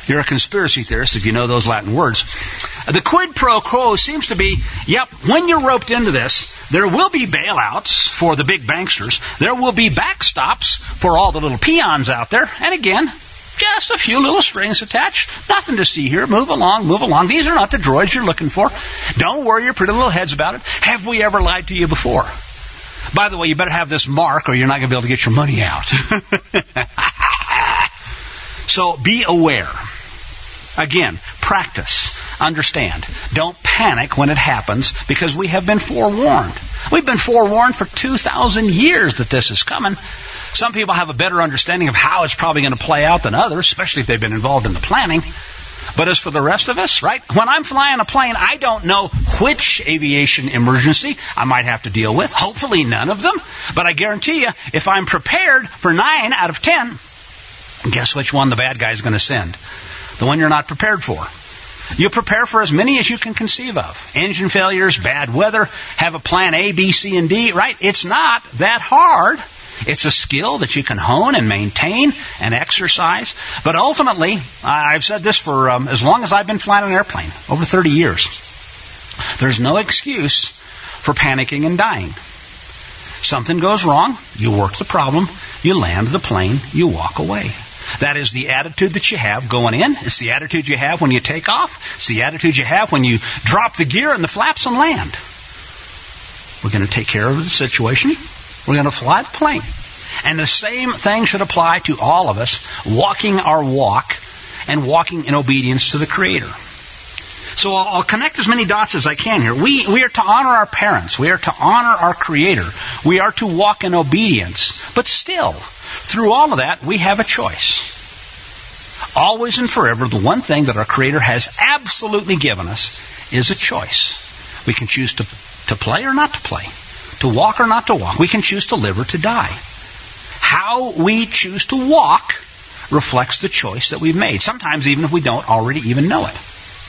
You're a conspiracy theorist if you know those Latin words. The quid pro quo seems to be, yep, when you're roped into this, there will be bailouts for the big banksters. There will be backstops for all the little peons out there. And again, just a few little strings attached. Nothing to see here. Move along, move along. These are not the droids you're looking for. Don't worry your pretty little heads about it. Have we ever lied to you before? By the way, you better have this mark or you're not going to be able to get your money out. So be aware. Again, practice. Understand. Don't panic when it happens because we have been forewarned. We've been forewarned for two thousand years that this is coming. Some people have a better understanding of how it's probably going to play out than others, especially if they've been involved in the planning. But as for the rest of us, right, when I'm flying a plane, I don't know which aviation emergency I might have to deal with. Hopefully none of them. But I guarantee you, if I'm prepared for nine out of ten, guess which one the bad guy is going to send? The one you're not prepared for. You prepare for as many as you can conceive of. Engine failures, bad weather, have a plan A, B, C, and D, right? It's not that hard. It's a skill that you can hone and maintain and exercise. But ultimately, I've said this for um, as long as I've been flying an airplane, over thirty years. There's no excuse for panicking and dying. Something goes wrong, you work the problem, you land the plane, you walk away. That is the attitude that you have going in. It's the attitude you have when you take off. It's the attitude you have when you drop the gear and the flaps and land. We're going to take care of the situation. We're going to fly the plane. And the same thing should apply to all of us walking our walk and walking in obedience to the Creator. So I'll, I'll connect as many dots as I can here. We, we are to honor our parents. We are to honor our Creator. We are to walk in obedience. But still, through all of that, we have a choice. Always and forever, the one thing that our Creator has absolutely given us is a choice. We can choose to, to play or not to play. To walk or not to walk. We can choose to live or to die. How we choose to walk reflects the choice that we've made. Sometimes even if we don't already even know it.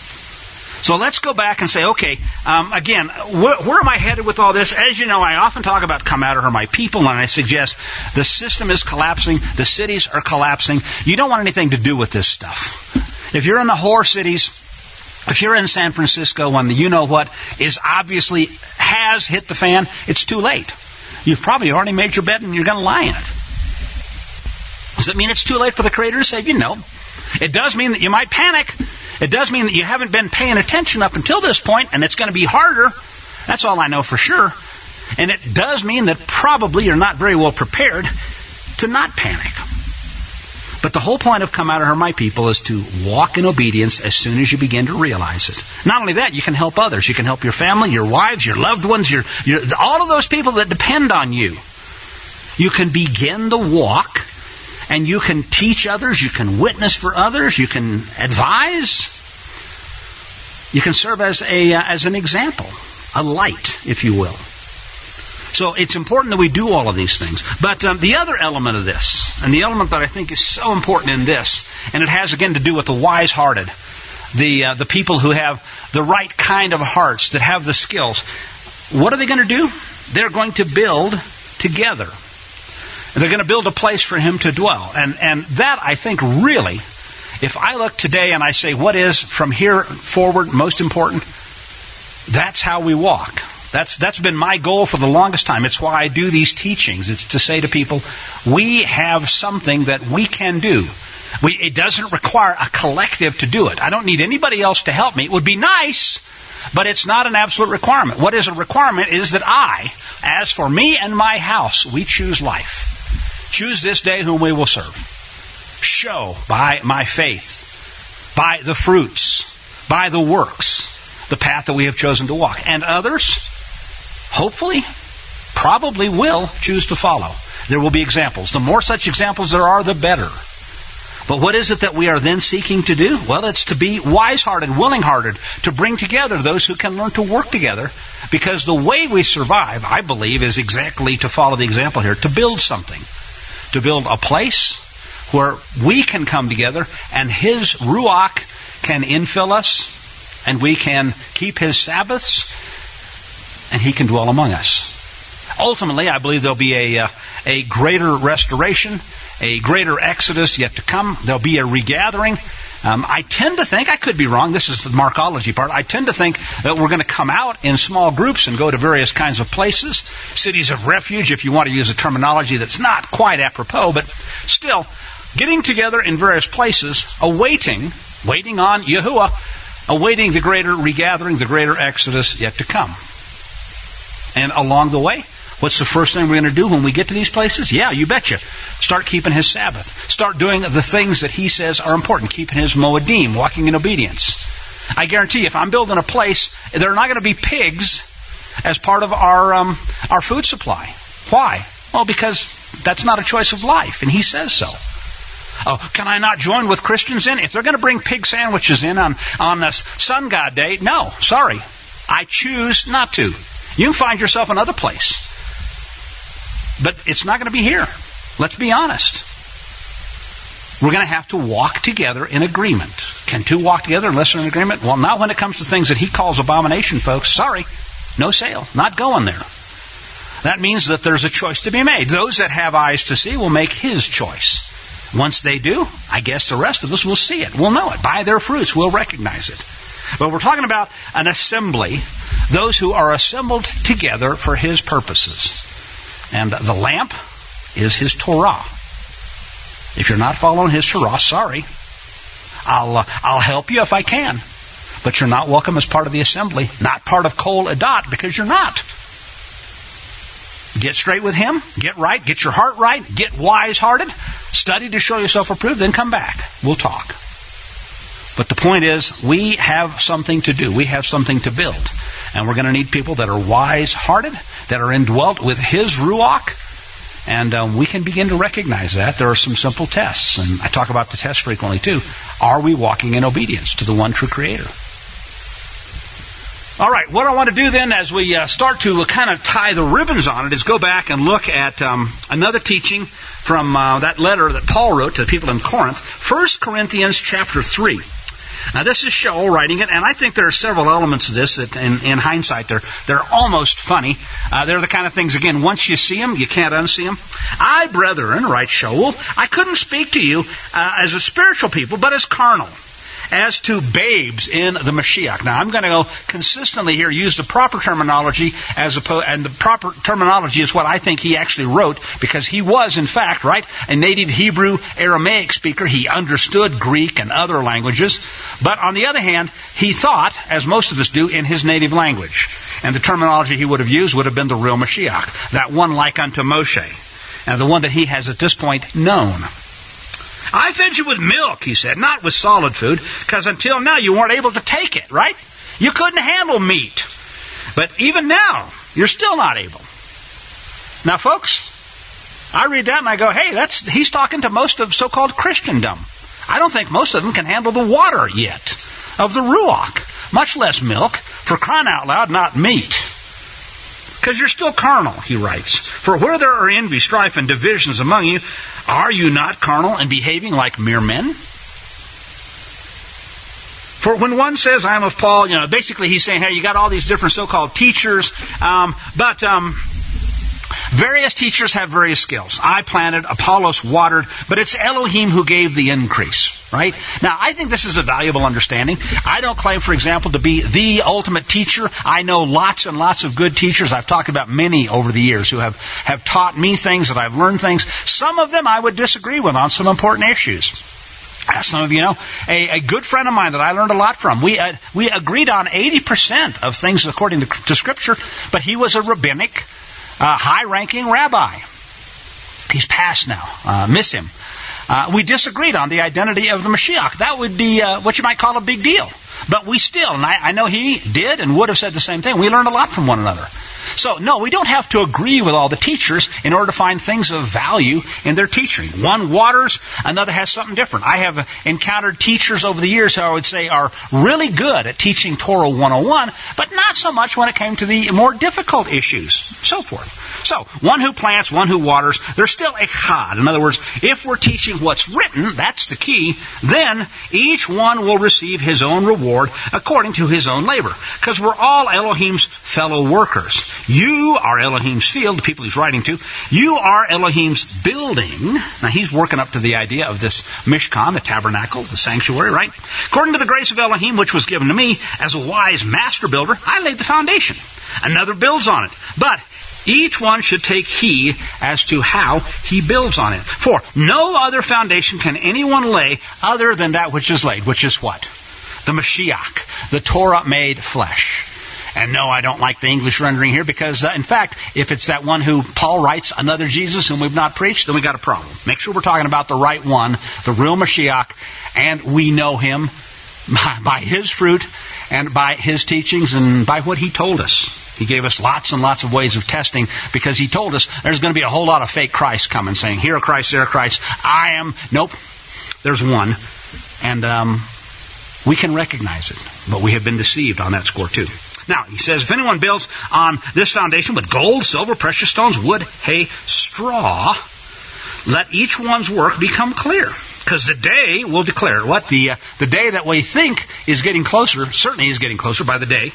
So let's go back and say, okay, um, again, wh- where am I headed with all this? As you know, I often talk about come out of her, my people, and I suggest the system is collapsing, the cities are collapsing. You don't want anything to do with this stuff. If you're in the whore cities, if you're in San Francisco when the you-know-what is obviously has hit the fan, it's too late. You've probably already made your bed and you're going to lie in it. Does it mean it's too late for the Creator to save you? No. It does mean that you might panic. It does mean that you haven't been paying attention up until this point, and it's going to be harder. That's all I know for sure. And it does mean that probably you're not very well prepared to not panic. But the whole point of come out of her, my people, is to walk in obedience as soon as you begin to realize it. Not only that, you can help others. You can help your family, your wives, your loved ones, your, your all of those people that depend on you. You can begin the walk, and you can teach others. You can witness for others. You can advise. You can serve as a uh, as an example, a light, if you will. So it's important that we do all of these things. But um, the other element of this, and the element that I think is so important in this, and it has again to do with the wise-hearted, the uh, the people who have the right kind of hearts, that have the skills. What are they going to do? They're going to build together. They're going to build a place for Him to dwell. And and that, I think, really, if I look today and I say, what is from here forward most important? That's how we walk. That's that's been my goal for the longest time. It's why I do these teachings. It's to say to people, we have something that we can do. We, it doesn't require a collective to do it. I don't need anybody else to help me. It would be nice, but it's not an absolute requirement. What is a requirement is that I, as for me and my house, we choose life. Choose this day whom we will serve. Show by my faith, by the fruits, by the works, the path that we have chosen to walk. And others, hopefully, probably will choose to follow. There will be examples. The more such examples there are, the better. But what is it that we are then seeking to do? Well, it's to be wise-hearted, willing-hearted, to bring together those who can learn to work together. Because the way we survive, I believe, is exactly to follow the example here, to build something. To build a place where we can come together and His Ruach can infill us, and we can keep His Sabbaths, and He can dwell among us. Ultimately, I believe there'll be a, uh, a greater restoration, a greater exodus yet to come. There'll be a regathering, Um, I tend to think, I could be wrong, this is the Markology part, I tend to think that we're going to come out in small groups and go to various kinds of places, cities of refuge, if you want to use a terminology that's not quite apropos, but still, getting together in various places, awaiting, waiting on Yahuwah, awaiting the greater regathering, the greater exodus yet to come. And along the way, what's the first thing we're going to do when we get to these places? Yeah, you betcha. Start keeping His Sabbath. Start doing the things that He says are important. Keeping His Moedim, walking in obedience. I guarantee you, if I'm building a place, there are not going to be pigs as part of our um, our food supply. Why? Well, because that's not a choice of life, and He says so. Oh, can I not join with Christians in? If they're going to bring pig sandwiches in on, on a Sun God Day, no, sorry. I choose not to. You can find yourself another place. But it's not going to be here. Let's be honest. We're going to have to walk together in agreement. Can two walk together unless they're in agreement? Well, not when it comes to things that He calls abomination, folks. Sorry. No sale. Not going there. That means that there's a choice to be made. Those that have eyes to see will make His choice. Once they do, I guess the rest of us will see it. We'll know it. By their fruits, we'll recognize it. But we're talking about an assembly, those who are assembled together for His purposes. And the lamp is His Torah. If you're not following His Torah, sorry. I'll uh, I'll help you if I can. But you're not welcome as part of the assembly. Not part of Kol Adat, because you're not. Get straight with Him. Get right. Get your heart right. Get wise-hearted. Study to show yourself approved. Then come back. We'll talk. But the point is, we have something to do. We have something to build. And we're going to need people that are wise-hearted, that are indwelt with His Ruach. And um, we can begin to recognize that. There are some simple tests. And I talk about the tests frequently too. Are we walking in obedience to the one true Creator? All right, what I want to do then as we uh, start to kind of tie the ribbons on it is go back and look at um, another teaching from uh, that letter that Paul wrote to the people in Corinth. First Corinthians chapter three. Now, this is Shaul writing it, and I think there are several elements of this that, in, in hindsight, they're, they're almost funny. Uh, they're the kind of things, again, once you see them, you can't unsee them. I, brethren, writes Shaul, I couldn't speak to you uh, as a spiritual people, but as carnal, as to babes in the Mashiach. Now, I'm going to go consistently here use the proper terminology, as opposed, and the proper terminology is what I think he actually wrote, because he was, in fact, right, a native Hebrew Aramaic speaker. He understood Greek and other languages. But on the other hand, he thought, as most of us do, in his native language. And the terminology he would have used would have been the real Mashiach, that one like unto Moshe, and the one that he has at this point known. I fed you with milk, he said, not with solid food, because until now you weren't able to take it, right? You couldn't handle meat. But even now, you're still not able. Now, folks, I read that and I go, hey, that's he's talking to most of so-called Christendom. I don't think most of them can handle the water yet of the Ruach, much less milk, for crying out loud, not meat. Because you're still carnal, he writes. For where there are envy, strife, and divisions among you, are you not carnal and behaving like mere men? For when one says, I am of Paul, you know, basically he's saying, hey, you got all these different so-called teachers, um, but um, various teachers have various skills. I planted, Apollos watered, but it's Elohim who gave the increase, right? Now, I think this is a valuable understanding. I don't claim, for example, to be the ultimate teacher. I know lots and lots of good teachers. I've talked about many over the years who have, have taught me things, that I've learned things. Some of them I would disagree with on some important issues. As some of you know, a, a good friend of mine that I learned a lot from, we uh, we agreed on eighty percent of things according to, to Scripture, but he was a rabbinic, uh, high-ranking rabbi. He's passed now. Uh, miss him. Uh, we disagreed on the identity of the Mashiach. That would be uh, what you might call a big deal. But we still, and I, I know he did and would have said the same thing, we learned a lot from one another. So, no, we don't have to agree with all the teachers in order to find things of value in their teaching. One waters, another has something different. I have encountered teachers over the years who I would say are really good at teaching Torah one oh one, but not so much when it came to the more difficult issues, so forth. So, one who plants, one who waters, they're still echad. In other words, if we're teaching what's written, that's the key, then each one will receive his own reward reward according to his own labor. Because we're all Elohim's fellow workers. You are Elohim's field, the people he's writing to. You are Elohim's building. Now he's working up to the idea of this Mishkan, the tabernacle, the sanctuary, right? According to the grace of Elohim, which was given to me as a wise master builder, I laid the foundation. Another builds on it. But each one should take heed as to how he builds on it. For no other foundation can anyone lay other than that which is laid, which is what? The Mashiach, the Torah made flesh. And no, I don't like the English rendering here because, uh, in fact, if it's that one who Paul writes, another Jesus whom we've not preached, then we got a problem. Make sure we're talking about the right one, the real Mashiach, and we know him by, by his fruit and by his teachings and by what he told us. He gave us lots and lots of ways of testing because he told us there's going to be a whole lot of fake Christ coming saying, here a Christ, there a Christ, I am. Nope, there's one. And um, we can recognize it, but we have been deceived on that score too. Now, he says, if anyone builds on this foundation with gold, silver, precious stones, wood, hay, straw, let each one's work become clear. Because the day will declare what? The, uh, the day that we think is getting closer, certainly is getting closer by the day.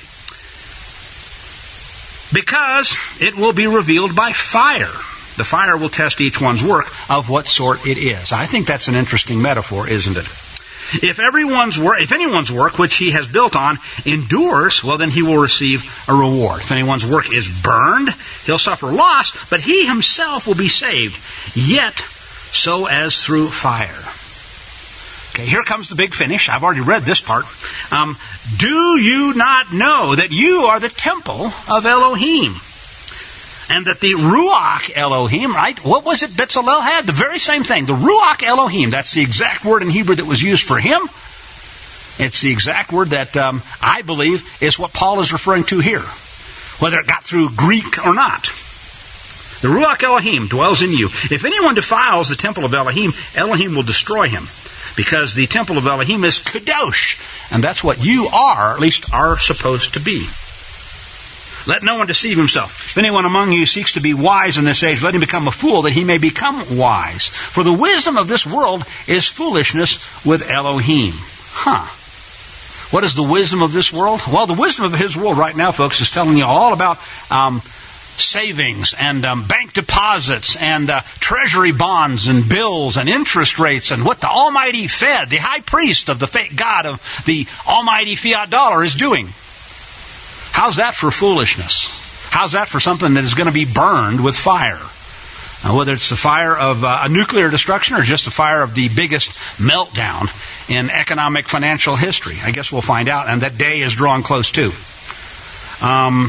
Because it will be revealed by fire. The fire will test each one's work of what sort it is. I think that's an interesting metaphor, isn't it? If everyone's work, if anyone's work which he has built on endures, well then he will receive a reward. If anyone's work is burned, he'll suffer loss, but he himself will be saved, yet so as through fire. Okay, here comes the big finish. I've already read this part. Um, do you not know that you are the temple of Elohim? And that the Ruach Elohim, right? What was it Bezalel had? The very same thing. The Ruach Elohim, that's the exact word in Hebrew that was used for him. It's the exact word that um, I believe is what Paul is referring to here. Whether it got through Greek or not. The Ruach Elohim dwells in you. If anyone defiles the temple of Elohim, Elohim will destroy him. Because the temple of Elohim is kadosh. And that's what you are, or at least are supposed to be. Let no one deceive himself. If anyone among you seeks to be wise in this age, let him become a fool that he may become wise. For the wisdom of this world is foolishness with Elohim. Huh. What is the wisdom of this world? Well, the wisdom of his world right now, folks, is telling you all about um, savings and um, bank deposits and uh, treasury bonds and bills and interest rates and what the almighty Fed, the high priest of the fake God of the almighty fiat dollar, is doing. How's that for foolishness? How's that for something that is going to be burned with fire? Now, whether it's the fire of uh, a nuclear destruction or just the fire of the biggest meltdown in economic financial history, I guess we'll find out, and that day is drawing close too. Um,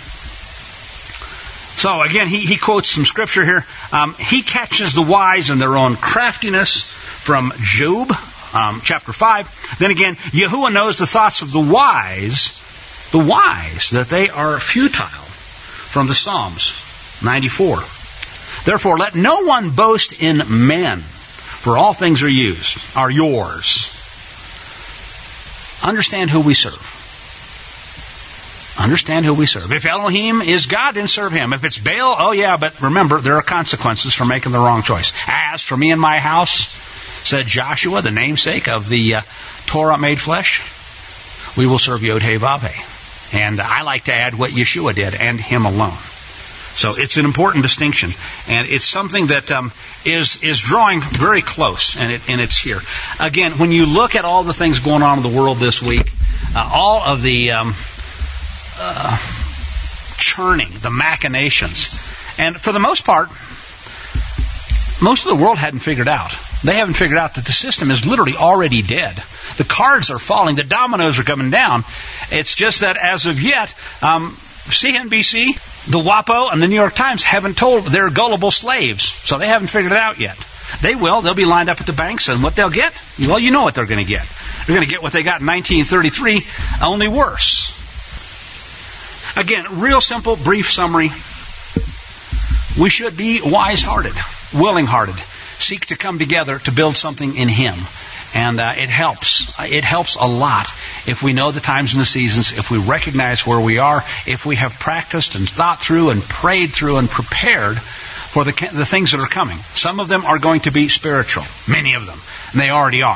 so again, he, he quotes some scripture here. Um, he catches the wise in their own craftiness from Job, um, chapter five. Then again, Yahuwah knows the thoughts of the wise, the wise, that they are futile, from the Psalms ninety-four. Therefore, let no one boast in men, for all things are used, are yours. Understand who we serve. Understand who we serve. If Elohim is God, then serve him. If it's Baal, oh yeah, but remember, there are consequences for making the wrong choice. As for me and my house, said Joshua, the namesake of the uh, Torah made flesh, we will serve Yod-Heh-Vav-Heh. And I like to add what Yeshua did, and him alone. So it's an important distinction, and it's something that um, is is drawing very close, and, it, and it's here. Again, when you look at all the things going on in the world this week, uh, all of the um, uh, churning, the machinations, and for the most part, most of the world hadn't figured out. They haven't figured out that the system is literally already dead. The cards are falling. The dominoes are coming down. It's just that as of yet, um, C N B C, the WAPO, and the New York Times haven't told their gullible slaves. So they haven't figured it out yet. They will. They'll be lined up at the banks, and what they'll get? Well, you know what they're going to get. They're going to get what they got in nineteen thirty-three, only worse. Again, real simple, brief summary. We should be wise-hearted, willing-hearted, seek to come together to build something in Him. And uh, it helps. It helps a lot if we know the times and the seasons, if we recognize where we are, if we have practiced and thought through and prayed through and prepared for the, the things that are coming. Some of them are going to be spiritual, many of them, and they already are.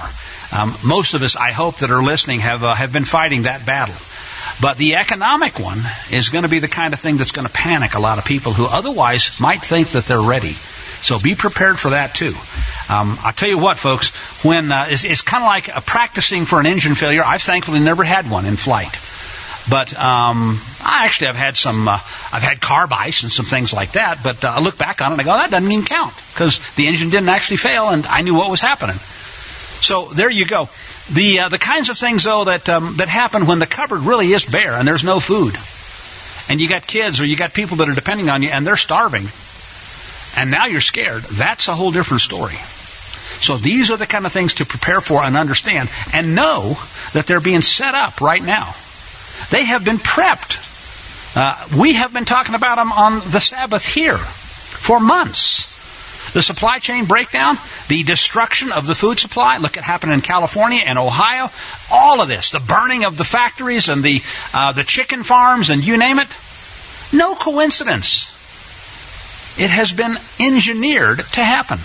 Um, most of us, I hope, that are listening have uh, have been fighting that battle. But the economic one is going to be the kind of thing that's going to panic a lot of people who otherwise might think that they're ready. So be prepared for that too. Um, I'll tell you what, folks, when uh, it's, it's kind of like uh, practicing for an engine failure. I've thankfully never had one in flight. But um, I actually have had some, uh, I've had carb ice and some things like that. But uh, I look back on it and I go, that doesn't even count because the engine didn't actually fail and I knew what was happening. So there you go. The uh, the kinds of things, though, that um, that happen when the cupboard really is bare and there's no food. And you got kids or you got people that are depending on you and they're starving. And now you're scared. That's a whole different story. So these are the kind of things to prepare for and understand and know that they're being set up right now. They have been prepped. Uh, we have been talking about them on the Sabbath here for months. The supply chain breakdown, the destruction of the food supply, look at happened in California and Ohio, all of this, the burning of the factories and the uh, the chicken farms and you name it. No coincidence. It has been engineered to happen.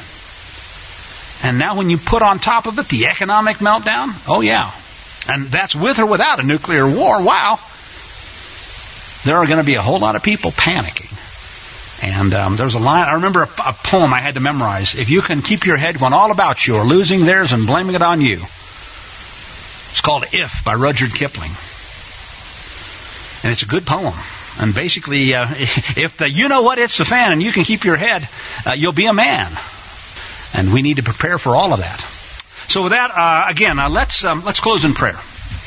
And now when you put on top of it the economic meltdown, oh yeah. And that's with or without a nuclear war, wow. There are going to be a whole lot of people panicking. And um, there was a line, I remember a, a poem I had to memorize. If you can keep your head when all about you are losing theirs and blaming it on you. It's called If by Rudyard Kipling. And it's a good poem. And basically, uh, if the, you know what hits the fan and you can keep your head, uh, you'll be a man. And we need to prepare for all of that. So with that, uh, again, uh, let's um, let's close in prayer.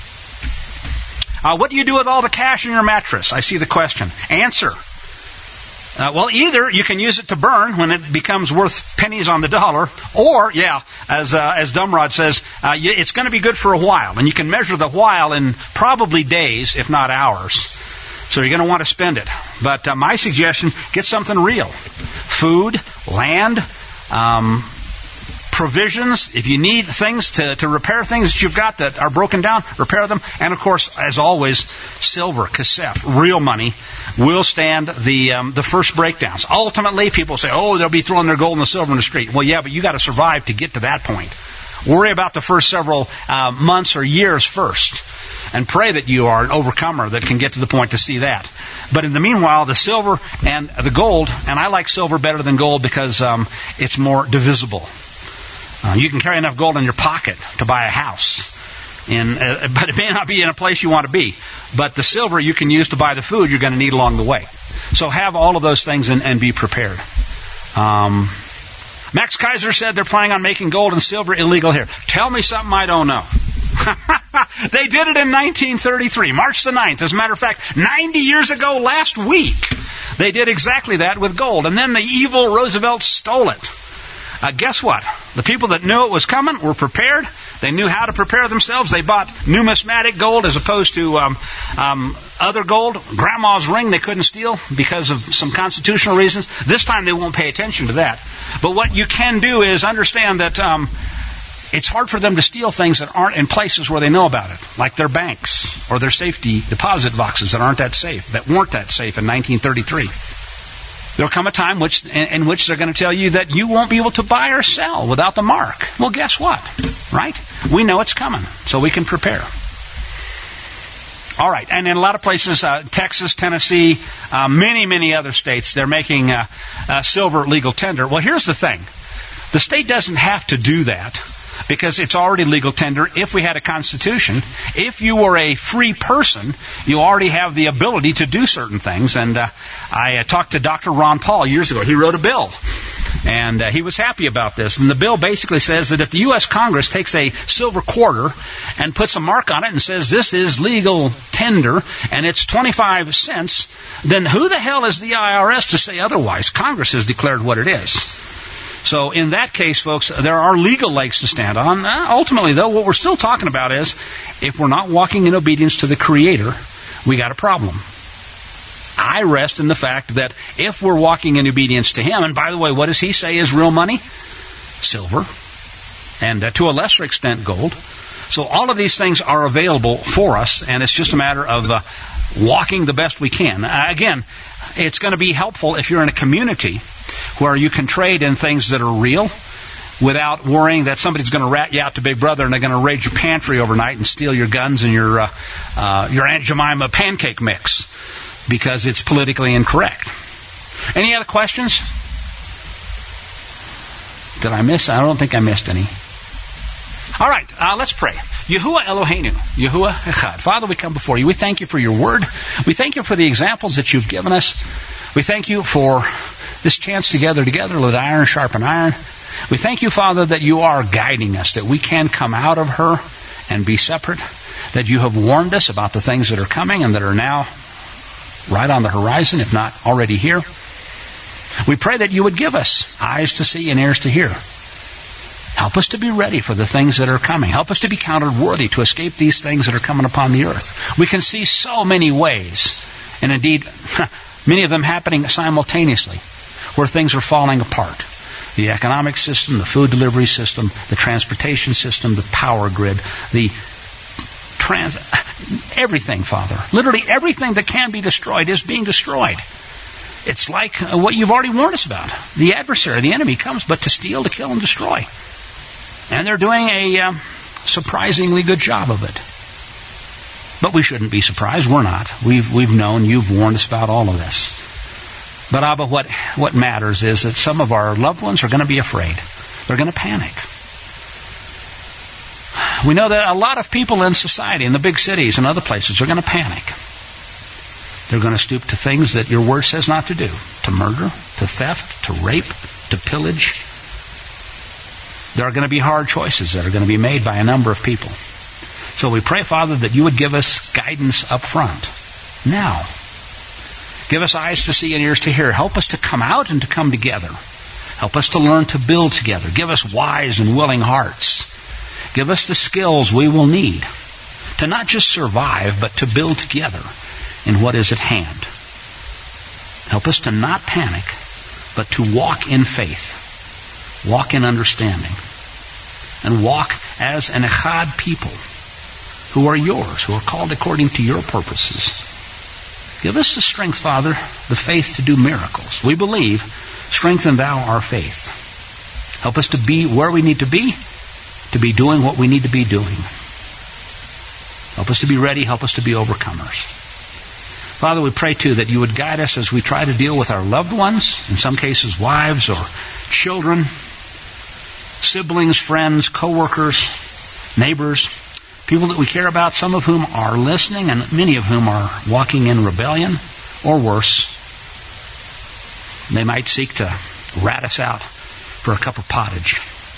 Uh, what do you do with all the cash in your mattress? I see the question. Answer. Uh, well, either you can use it to burn when it becomes worth pennies on the dollar, or, yeah, as uh, as Dumrod says, uh, you, it's going to be good for a while. And you can measure the while in probably days, if not hours. So you're going to want to spend it. But uh, my suggestion, get something real. Food, land, um, provisions. If you need things to, to repair things that you've got that are broken down, repair them. And, of course, as always, silver, kasef, real money will stand the um, the first breakdowns. Ultimately, people say, oh, they'll be throwing their gold and the silver in the street. Well, yeah, but you got to survive to get to that point. Worry about the first several uh, months or years first. And pray that you are an overcomer that can get to the point to see that. But in the meanwhile, the silver and the gold, and I like silver better than gold because um, it's more divisible. Uh, you can carry enough gold in your pocket to buy a house. In, uh, but it may not be in a place you want to be. But the silver you can use to buy the food you're going to need along the way. So have all of those things and, and be prepared. Um, Max Kaiser said they're planning on making gold and silver illegal here. Tell me something I don't know. They did it in nineteen thirty-three, March the ninth. As a matter of fact, ninety years ago last week, they did exactly that with gold. And then the evil Roosevelt stole it. Uh, guess what? The people that knew it was coming were prepared. They knew how to prepare themselves. They bought numismatic gold as opposed to um, um, other gold. Grandma's ring they couldn't steal because of some constitutional reasons. This time they won't pay attention to that. But what you can do is understand that um, it's hard for them to steal things that aren't in places where they know about it, like their banks or their safety deposit boxes that aren't that safe, that weren't that safe in nineteen thirty-three. There'll come a time which, in, in which they're going to tell you that you won't be able to buy or sell without the mark. Well, guess what? Right? We know it's coming, so we can prepare. All right, and in a lot of places, uh, Texas, Tennessee, uh, many, many other states, they're making uh, uh, silver legal tender. Well, here's the thing. The state doesn't have to do that because it's already legal tender if we had a constitution. If you were a free person, you already have the ability to do certain things. And uh, I uh, talked to Doctor Ron Paul years ago. He wrote a bill. And uh, he was happy about this. And the bill basically says that if the U S Congress takes a silver quarter and puts a mark on it and says this is legal tender and it's twenty-five cents, then who the hell is the I R S to say otherwise? Congress has declared what it is. So in that case, folks, there are legal legs to stand on. Uh, ultimately, though, what we're still talking about is if we're not walking in obedience to the Creator, we got a problem. I rest in the fact that if we're walking in obedience to Him, and by the way, what does He say is real money? Silver. And uh, to a lesser extent, gold. So all of these things are available for us, and it's just a matter of uh, walking the best we can. Uh, again, it's going to be helpful if you're in a community where you can trade in things that are real without worrying that somebody's going to rat you out to Big Brother and they're going to raid your pantry overnight and steal your guns and your uh, uh, your Aunt Jemima pancake mix because it's politically incorrect. Any other questions? Did I miss? I don't think I missed any. All right, uh, let's pray. Yahuwah Eloheinu, Yahuwah Echad. Father, we come before you. We thank you for your word. We thank you for the examples that you've given us. We thank you for this chance to gather together, let iron sharpen iron. We thank you, Father, that you are guiding us, that we can come out of her and be separate, that you have warned us about the things that are coming and that are now right on the horizon, if not already here. We pray that you would give us eyes to see and ears to hear. Help us to be ready for the things that are coming. Help us to be counted worthy to escape these things that are coming upon the earth. We can see so many ways, and indeed, many of them happening simultaneously, where things are falling apart. The economic system, the food delivery system, the transportation system, the power grid, the trans... everything, Father. Literally everything that can be destroyed is being destroyed. It's like what you've already warned us about. The adversary, the enemy, comes but to steal, to kill, and destroy. And they're doing a uh, surprisingly good job of it. But we shouldn't be surprised. We're not. We've we've known. You've warned us about all of this. But Abba, what what matters is that some of our loved ones are going to be afraid. They're going to panic. We know that a lot of people in society, in the big cities and other places, are going to panic. They're going to stoop to things that your word says not to do. To murder, to theft, to rape, to pillage. There are going to be hard choices that are going to be made by a number of people. So we pray, Father, that you would give us guidance up front. Now. Give us eyes to see and ears to hear. Help us to come out and to come together. Help us to learn to build together. Give us wise and willing hearts. Give us the skills we will need to not just survive, but to build together in what is at hand. Help us to not panic, but to walk in faith, walk in understanding, and walk as an Echad people who are yours, who are called according to your purposes. Give us the strength, Father, the faith to do miracles. We believe, strengthen thou our faith. Help us to be where we need to be, to be doing what we need to be doing. Help us to be ready. Help us to be overcomers. Father, we pray, too, that you would guide us as we try to deal with our loved ones, in some cases wives or children, siblings, friends, co-workers, neighbors, people that we care about, some of whom are listening and many of whom are walking in rebellion or worse. They might seek to rat us out for a cup of pottage.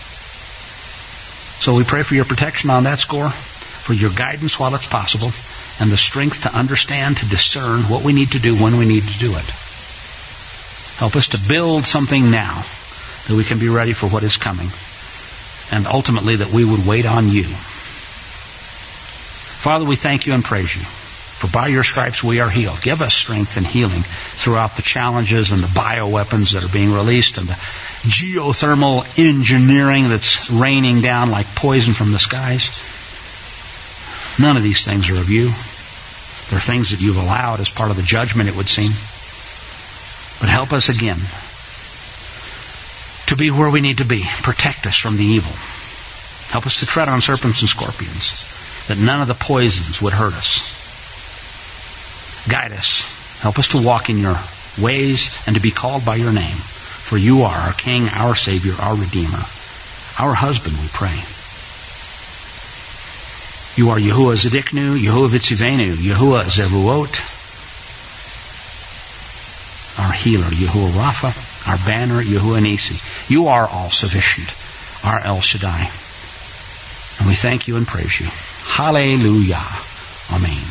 So we pray for your protection on that score, for your guidance while it's possible, and the strength to understand, to discern what we need to do when we need to do it. Help us to build something now that we can be ready for what is coming, and ultimately that we would wait on you. Father, we thank you and praise you, for by your stripes we are healed. Give us strength and healing throughout the challenges and the bioweapons that are being released and the geothermal engineering that's raining down like poison from the skies. None of these things are of you. They're things that you've allowed as part of the judgment, it would seem. But help us again to be where we need to be. Protect us from the evil. Help us to tread on serpents and scorpions, that none of the poisons would hurt us. Guide us. Help us to walk in your ways and to be called by your name. For you are our King, our Savior, our Redeemer, our husband, we pray. You are Yahuwah Zedeknu, Yahuwah Vitzivenu, Yahuwah Zeruot, our healer, Yahuwah Rapha, our banner, Yahuwah Nisi. You are all sufficient, our El Shaddai. And we thank you and praise you. Hallelujah. Amen.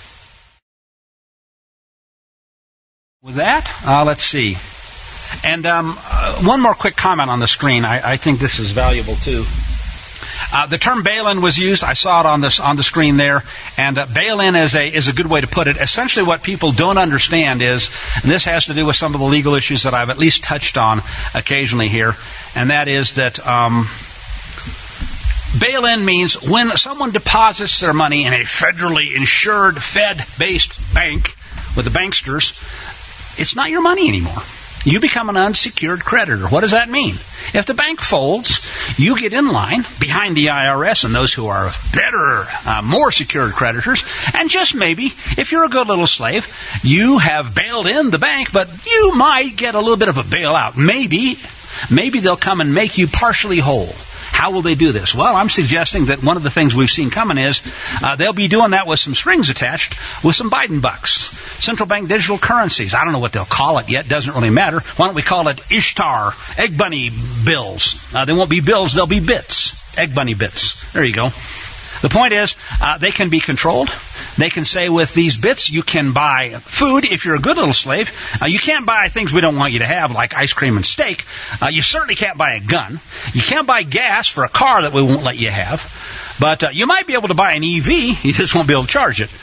With that, uh, let's see. And um, uh, one more quick comment on the screen. I, I think this is valuable too. Uh, the term bail-in was used. I saw it on this on the screen there. And uh, bail-in is a is a good way to put it. Essentially, what people don't understand is, and this has to do with some of the legal issues that I've at least touched on occasionally here, and that is that um, bail-in means when someone deposits their money in a federally insured, Fed-based bank with the banksters, it's not your money anymore. You become an unsecured creditor. What does that mean? If the bank folds, you get in line behind the I R S and those who are better, uh, more secured creditors. And just maybe, if you're a good little slave, you have bailed in the bank, but you might get a little bit of a bailout. Maybe, maybe they'll come and make you partially whole. How will they do this? Well, I'm suggesting that one of the things we've seen coming is uh, they'll be doing that with some strings attached with some Biden bucks. Central bank digital currencies. I don't know what they'll call it yet. Doesn't really matter. Why don't we call it Ishtar, Egg Bunny bills? Uh, they won't be bills. They'll be bits. Egg Bunny bits. There you go. The point is, uh, they can be controlled. They can say with these bits, you can buy food if you're a good little slave. Uh, you can't buy things we don't want you to have, like ice cream and steak. Uh, you certainly can't buy a gun. You can't buy gas for a car that we won't let you have. But uh, you might be able to buy an E V. You just won't be able to charge it.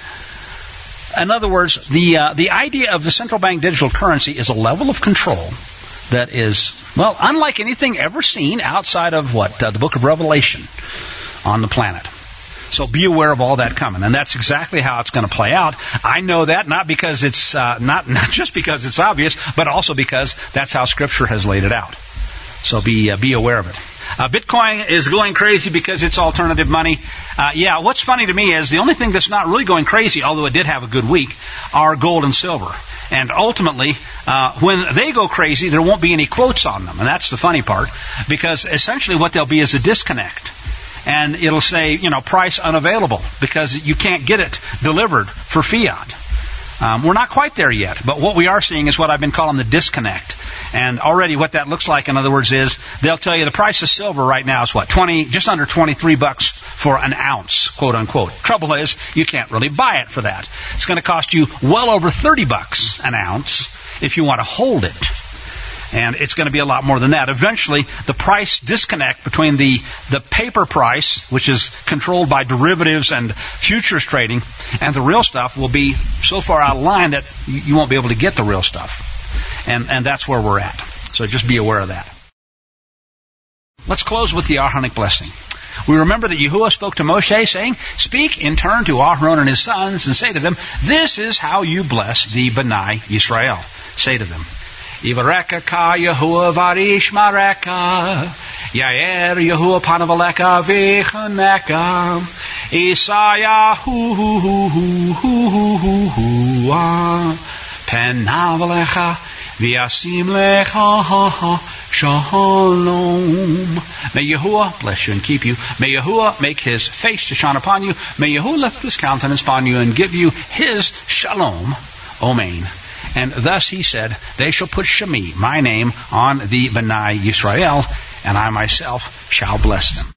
In other words, the uh, the idea of the central bank digital currency is a level of control that is, well, unlike anything ever seen outside of what? Uh, the book of Revelation on the planet. So be aware of all that coming, and that's exactly how it's going to play out. I know that not because it's uh, not not just because it's obvious, but also because that's how Scripture has laid it out. So be uh, be aware of it. Uh, Bitcoin is going crazy because it's alternative money. Uh, yeah, what's funny to me is the only thing that's not really going crazy, although it did have a good week, are gold and silver. And ultimately, uh, when they go crazy, there won't be any quotes on them, and that's the funny part, because essentially what there'll be is a disconnect. And it'll say, you know, price unavailable because you can't get it delivered for fiat. Um, we're not quite there yet, but what we are seeing is what I've been calling the disconnect. And already what that looks like, in other words, is they'll tell you the price of silver right now is what, twenty, just under twenty-three bucks for an ounce, quote unquote. Trouble is, you can't really buy it for that. It's going to cost you well over thirty bucks an ounce if you want to hold it. And it's going to be a lot more than that. Eventually, the price disconnect between the, the paper price, which is controlled by derivatives and futures trading, and the real stuff will be so far out of line that you won't be able to get the real stuff. And, and that's where we're at. So just be aware of that. Let's close with the Aaronic blessing. We remember that Yahuwah spoke to Moshe, saying, "Speak in turn to Aaron and his sons, and say to them, this is how you bless the B'nai Yisrael." Say to them, Yivareka ka Yahuwah varish mareka, Yair Yahuwah panavaleka vichaneka, Isaiah hu hu hu hu hu hu hu penavalecha v'yasim lecha shalom. May Yahuwah bless you and keep you. May Yahuwah make his face to shine upon you. May Yahuwah lift his countenance upon you and give you his shalom. Amen. And thus he said, they shall put Shemi, my name, on the B'nai Yisrael, and I myself shall bless them.